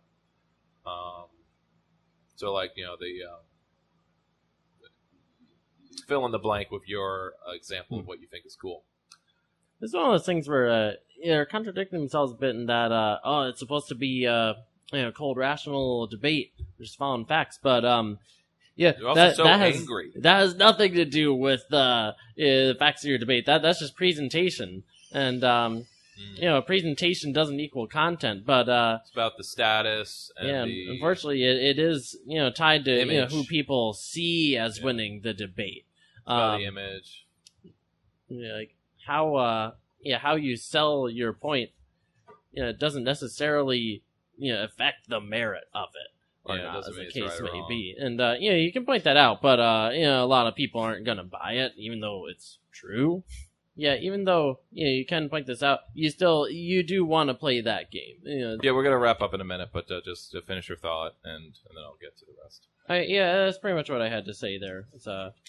Fill in the blank with your example of what you think is cool. It's one of those things where they're contradicting themselves a bit in that it's supposed to be cold rational debate, just following facts, but You're also so angry. That has nothing to do with the facts of your debate. That's just presentation, and presentation doesn't equal content. But it's about the status. And unfortunately, it is tied to image. Who people see as winning the debate. It's about the image. Like how you sell your point. It doesn't necessarily affect the merit of it. Or not, as the case may be. And, you can point that out, but, a lot of people aren't going to buy it, even though it's true. Yeah, even though, you can point this out, you do want to play that game. Yeah, we're going to wrap up in a minute, but just to finish your thought, and then I'll get to the rest. That's pretty much what I had to say there. It's,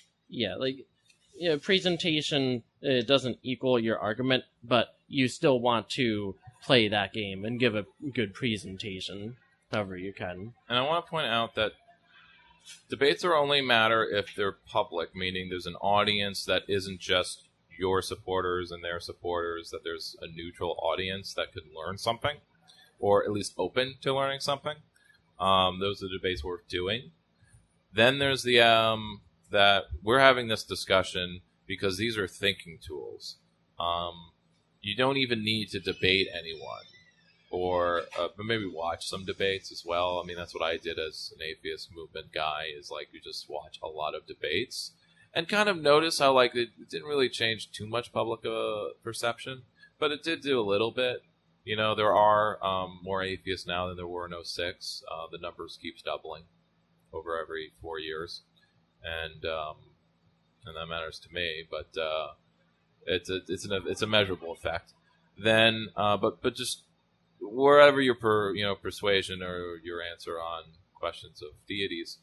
presentation doesn't equal your argument, but you still want to play that game and give a good presentation. However you can. And I want to point out that debates are only matter if they're public, meaning there's an audience that isn't just your supporters and their supporters, that there's a neutral audience that could learn something, or at least open to learning something. Those are the debates worth doing. Then there's the that we're having this discussion because these are thinking tools. You don't even need to debate anyone. Or maybe watch some debates as well. I mean, that's what I did as an atheist movement guy, is you just watch a lot of debates and kind of notice how it didn't really change too much public perception, but it did do a little bit. There are more atheists now than there were in 2006. The numbers keeps doubling over every 4 years, and that matters to me. But it's a measurable effect. Then, but just wherever your persuasion or your answer on questions of deities,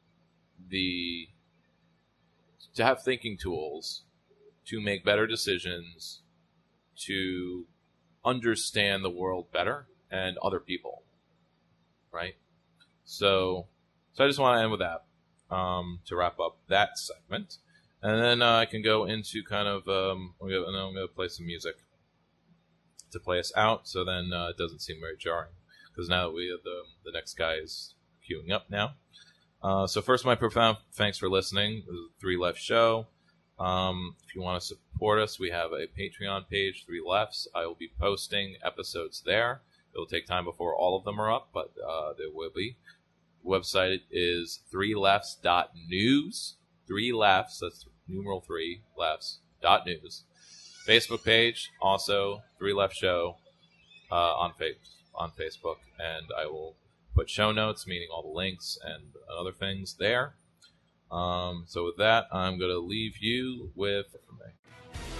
to have thinking tools to make better decisions, to understand the world better and other people, right? So I just want to end with that to wrap up that segment, and then I can go into kind of I'm going to play some music to play us out, so then it doesn't seem very jarring, because now that we have the next guy is queuing up now. So first, my profound thanks for listening. This is the Three Left Show. If you want to support us, we have a Patreon page, Three Lefts. I will be posting episodes there. It'll take time before all of them are up, but there will be. The website is 3lefts.news. 3 lefts, that's numeral 3 lefts.news. Facebook page, also 3 Left Show on Facebook, and I will put show notes, meaning all the links and other things there. So with that, I'm going to leave you with...